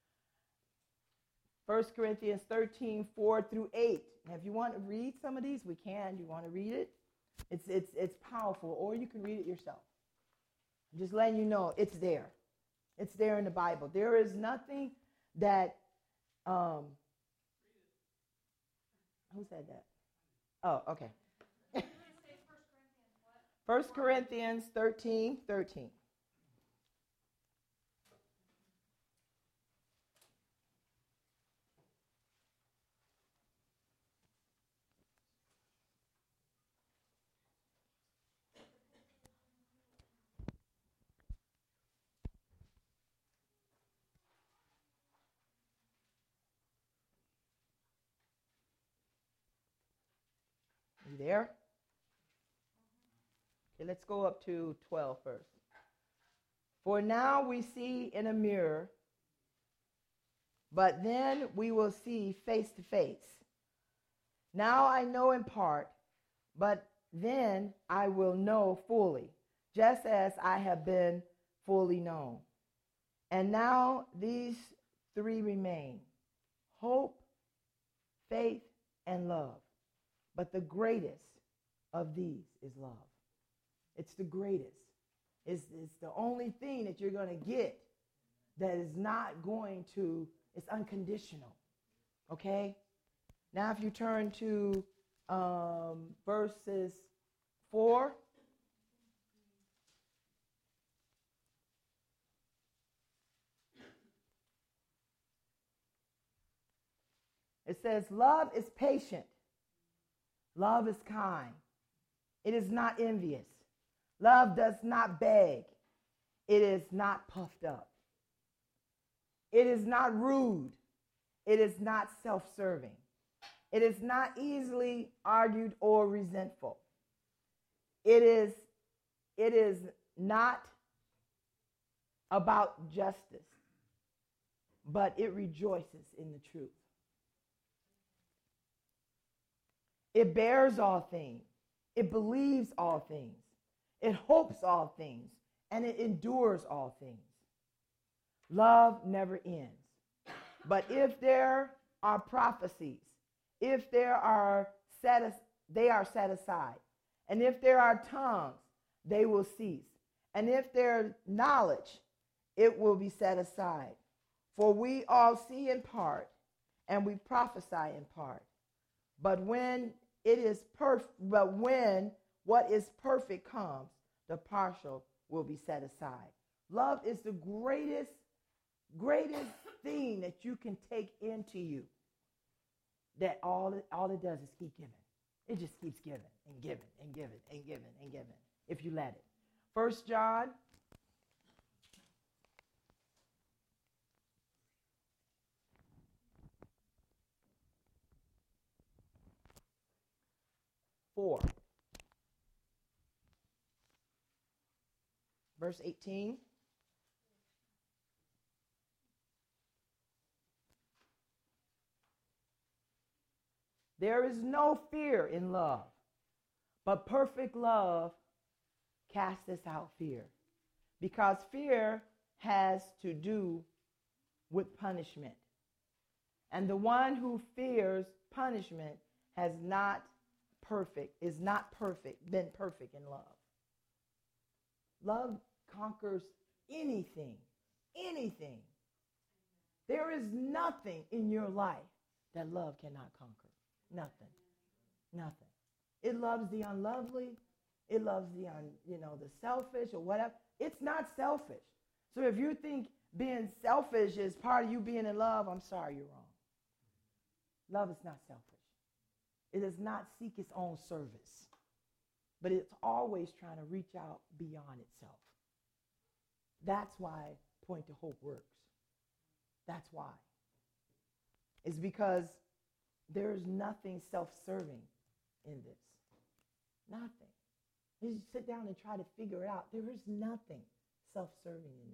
A: 1 Corinthians 13:4-8. Now, if you want to read some of these, we can. You want to read it? It's powerful, or you can read it yourself. I'm just letting you know it's there. It's there in the Bible. There is nothing that who said that? Oh, okay. 1 Corinthians 13:13. You there? Okay, let's go up to 12 first. For now we see in a mirror, but then we will see face to face. Now I know in part, but then I will know fully, just as I have been fully known. And now these three remain: hope, faith, and love. But the greatest of these is love. It's the greatest. It's the only thing that you're going to get that is not going to, it's unconditional. Okay? Now if you turn to verses 4. It says, love is patient. Love is kind. It is not envious. Love does not beg. It is not puffed up. It is not rude. It is not self-serving. It is not easily argued or resentful. It is not about justice, but it rejoices in the truth. It bears all things. It believes all things. It hopes all things. And it endures all things. Love never ends. But if there are prophecies, if there are they are set aside. And if there are tongues, they will cease. And if there knowledge, it will be set aside. For we all see in part, and we prophesy in part. But when what is perfect comes, the partial will be set aside. Love is the greatest thing that you can take into you. That all it does is keep giving. It just keeps giving and giving and giving and giving and giving if you let it. 1 John 4, verse 18. There is no fear in love, but perfect love casteth out fear, because fear has to do with punishment. And the one who fears punishment is not perfect in love. Love conquers anything. There is nothing in your life that love cannot conquer. Nothing. It loves the unlovely. It loves the selfish or whatever. It's not selfish. So if you think being selfish is part of you being in love, I'm sorry, you're wrong. Love is not selfish. It does not seek its own service, but it's always trying to reach out beyond itself. That's why Point to Hope works. That's why. It's because There's nothing self-serving in this. Nothing. You sit down and try to figure it out. There is nothing self-serving in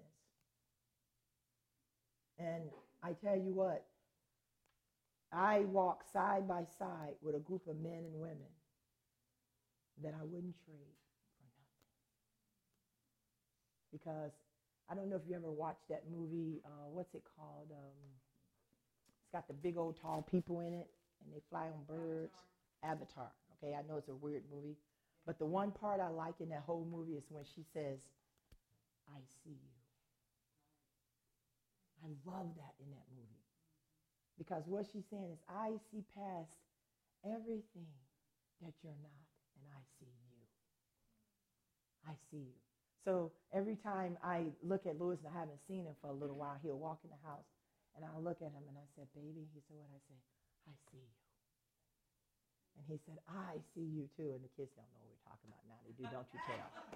A: this. And I tell you what, I walk side by side with a group of men and women that I wouldn't trade for nothing. Because I don't know if you ever watched that movie, what's it called? It's got the big old tall people in it, and they fly on birds. Avatar. Okay, I know it's a weird movie. But the one part I like in that whole movie is when she says, I see you. I love that in that movie. Because what she's saying is, I see past everything that you're not, and I see you. I see you. So every time I look at Lewis, and I haven't seen him for a little while, he'll walk in the house, and I'll look at him, and I said, baby, he said, what? I said, I see you. And he said, I see you too. And the kids don't know what we're talking about now. They do, don't you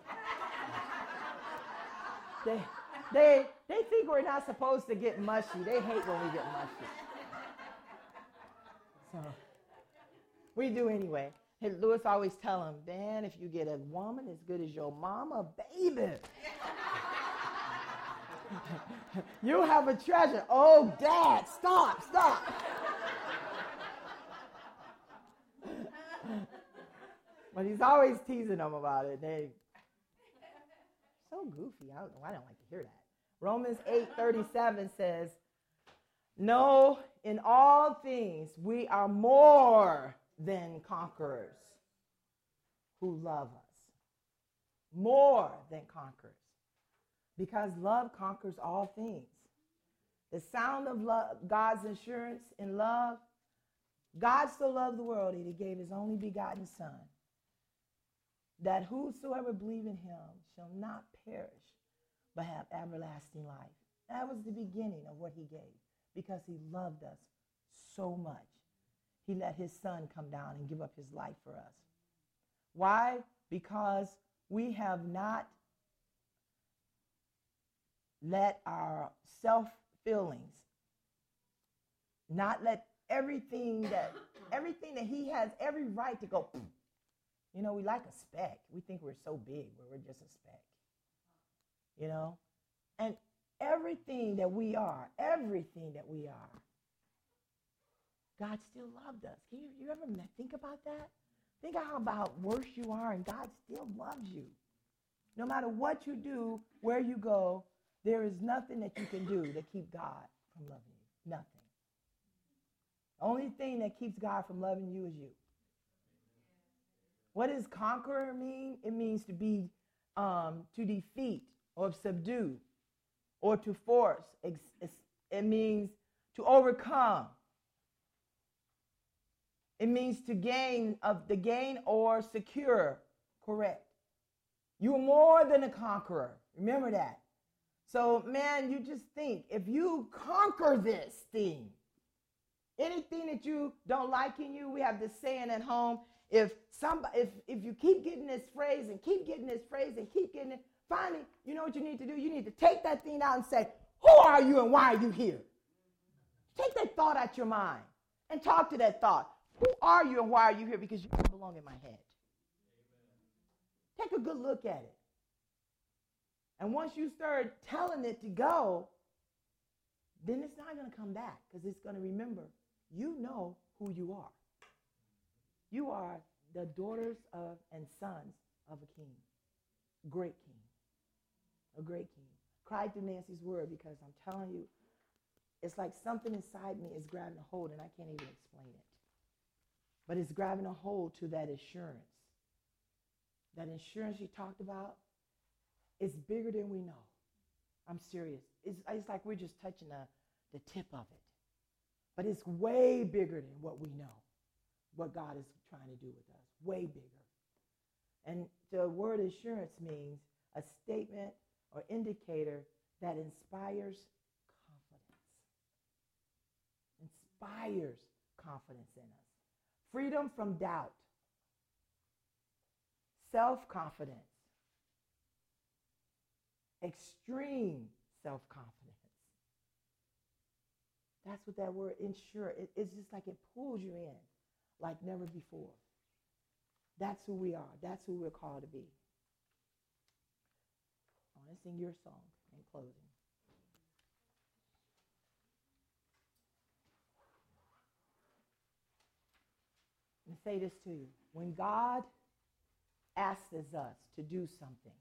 A: tell. They think we're not supposed to get mushy. They hate when we get mushy. So we do anyway. And Lewis always tell him, Dan, if you get a woman as good as your mama, baby, you have a treasure. Oh, Dad, stop. But he's always teasing them about it. They so goofy. I don't know. I don't like to hear that. Romans 8:37 says, no, in all things we are more than conquerors who love us. More than conquerors. Because love conquers all things. The sound of love, God's assurance in love, God so loved the world that he gave his only begotten Son, that whosoever believe in him shall not perish, but have everlasting life. That was the beginning of what he gave, because he loved us so much. He let his Son come down and give up his life for us. Why? Because we have not let our self-feelings, not let everything that he has every right to go, you know, we like a speck. We think we're so big, but we're just a speck. You know? And everything that we are, God still loved us. Can you ever think about that? Think how about worse you are, and God still loves you. No matter what you do, where you go, there is nothing that you can do to keep God from loving you. Nothing. The only thing that keeps God from loving you is you. What does conqueror mean? It means to be, to defeat or subdue or to force. It means to overcome. It means to gain or secure. Correct. You're more than a conqueror. Remember that. So, man, you just think, if you conquer this thing, anything that you don't like in you, we have this saying at home, if you keep getting this phrase and keep getting this phrase and keep getting it, finally, you know what you need to do? You need to take that thing out and say, who are you and why are you here? Take that thought out your mind and talk to that thought. Who are you and why are you here? Because you don't belong in my head. Take a good look at it. And once you start telling it to go, then it's not going to come back, because it's going to remember, you know who you are. You are the daughters of and sons of a king, great king, a great king. Cried through Nancy's word, because I'm telling you, it's like something inside me is grabbing a hold, and I can't even explain it. But it's grabbing a hold to that assurance. That insurance you talked about is bigger than we know. I'm serious. It's like we're just touching the tip of it. But it's way bigger than what we know, what God is trying to do with us. Way bigger. And the word assurance means a statement or indicator that inspires confidence. Inspires confidence in us. Freedom from doubt. Self-confidence. Extreme self-confidence. That's what that word ensure. It's just like it pulls you in like never before. That's who we are. That's who we're called to be. I want to sing your song in closing. And say this to you. When God asks us to do something,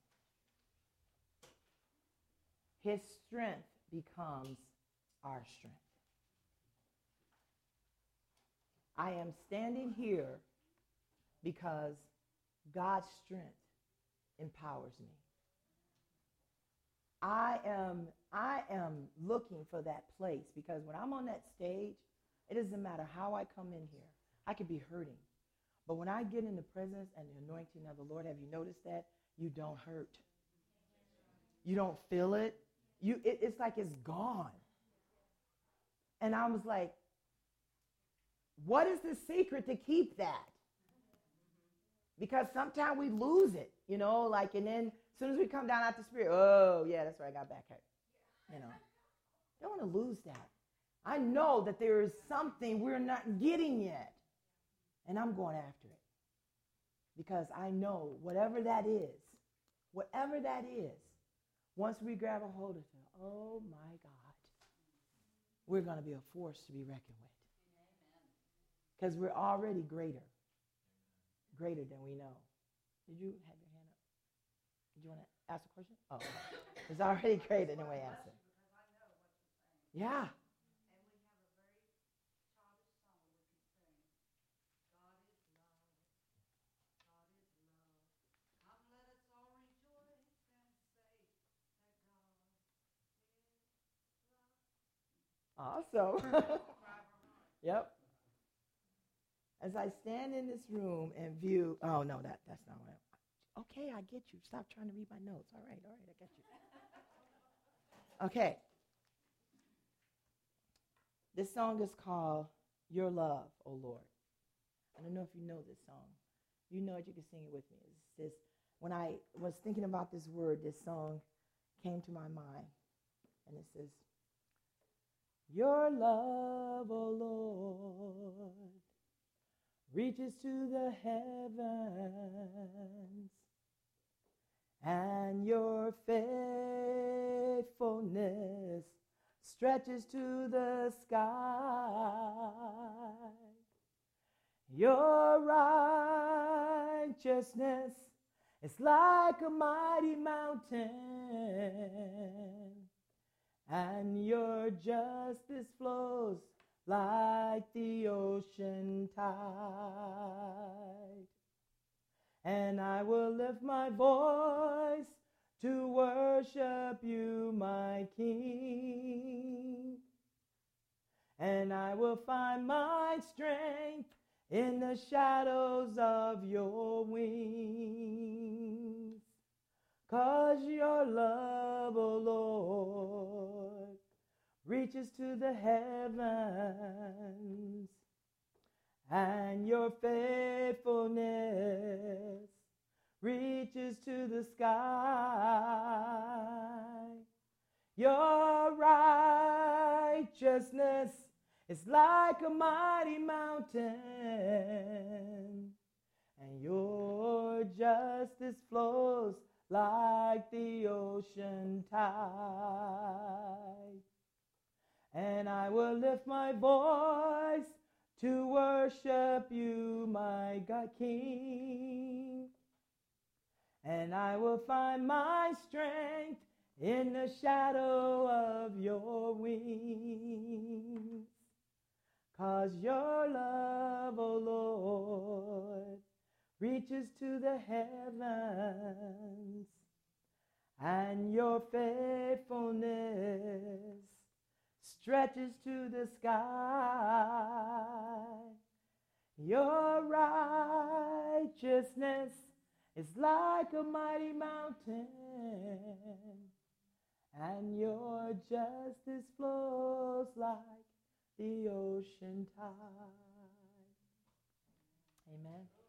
A: his strength becomes our strength. I am standing here because God's strength empowers me. I am looking for that place because when I'm on that stage, it doesn't matter how I come in here. I could be hurting. But when I get in the presence and the anointing of the Lord, have you noticed that? You don't hurt. You don't feel it. It's like it's gone. And I was like, what is the secret to keep that? Because sometimes we lose it, and then as soon as we come down out the spirit, oh, yeah, that's where I got back hurt. Don't want to lose that. I know that there is something we're not getting yet, and I'm going after it. Because I know whatever that is, once we grab a hold of it, oh, my God, we're going to be a force to be reckoned with. Because we're already greater than we know. Did you have your hand up? Did you want to ask a question? Oh, it's already greater than we answer. Yeah. Awesome. Yep. As I stand in this room and view, oh, no, that's not what okay, I get you. Stop trying to read my notes. All right, I get you. Okay. This song is called Your Love, O Lord. I don't know if you know this song. You know it, you can sing it with me. It says, when I was thinking about this word, this song came to my mind. And it says, Your love, O Lord, reaches to the heavens, and your faithfulness stretches to the sky. Your righteousness is like a mighty mountain, and your justice flows like the ocean tide. And I will lift my voice to worship you, my King. And I will find my strength in the shadows of your wings. 'Cause your love, O Lord, reaches to the heavens, and your faithfulness reaches to the sky. Your righteousness is like a mighty mountain, and your justice flows like the ocean tide. And I will lift my voice to worship you, my God King. And I will find my strength in the shadow of your wings. 'Cause your love, O Lord, reaches to the heavens, and your faithfulness stretches to the sky. Your righteousness is like a mighty mountain, and your justice flows like the ocean tide. Amen.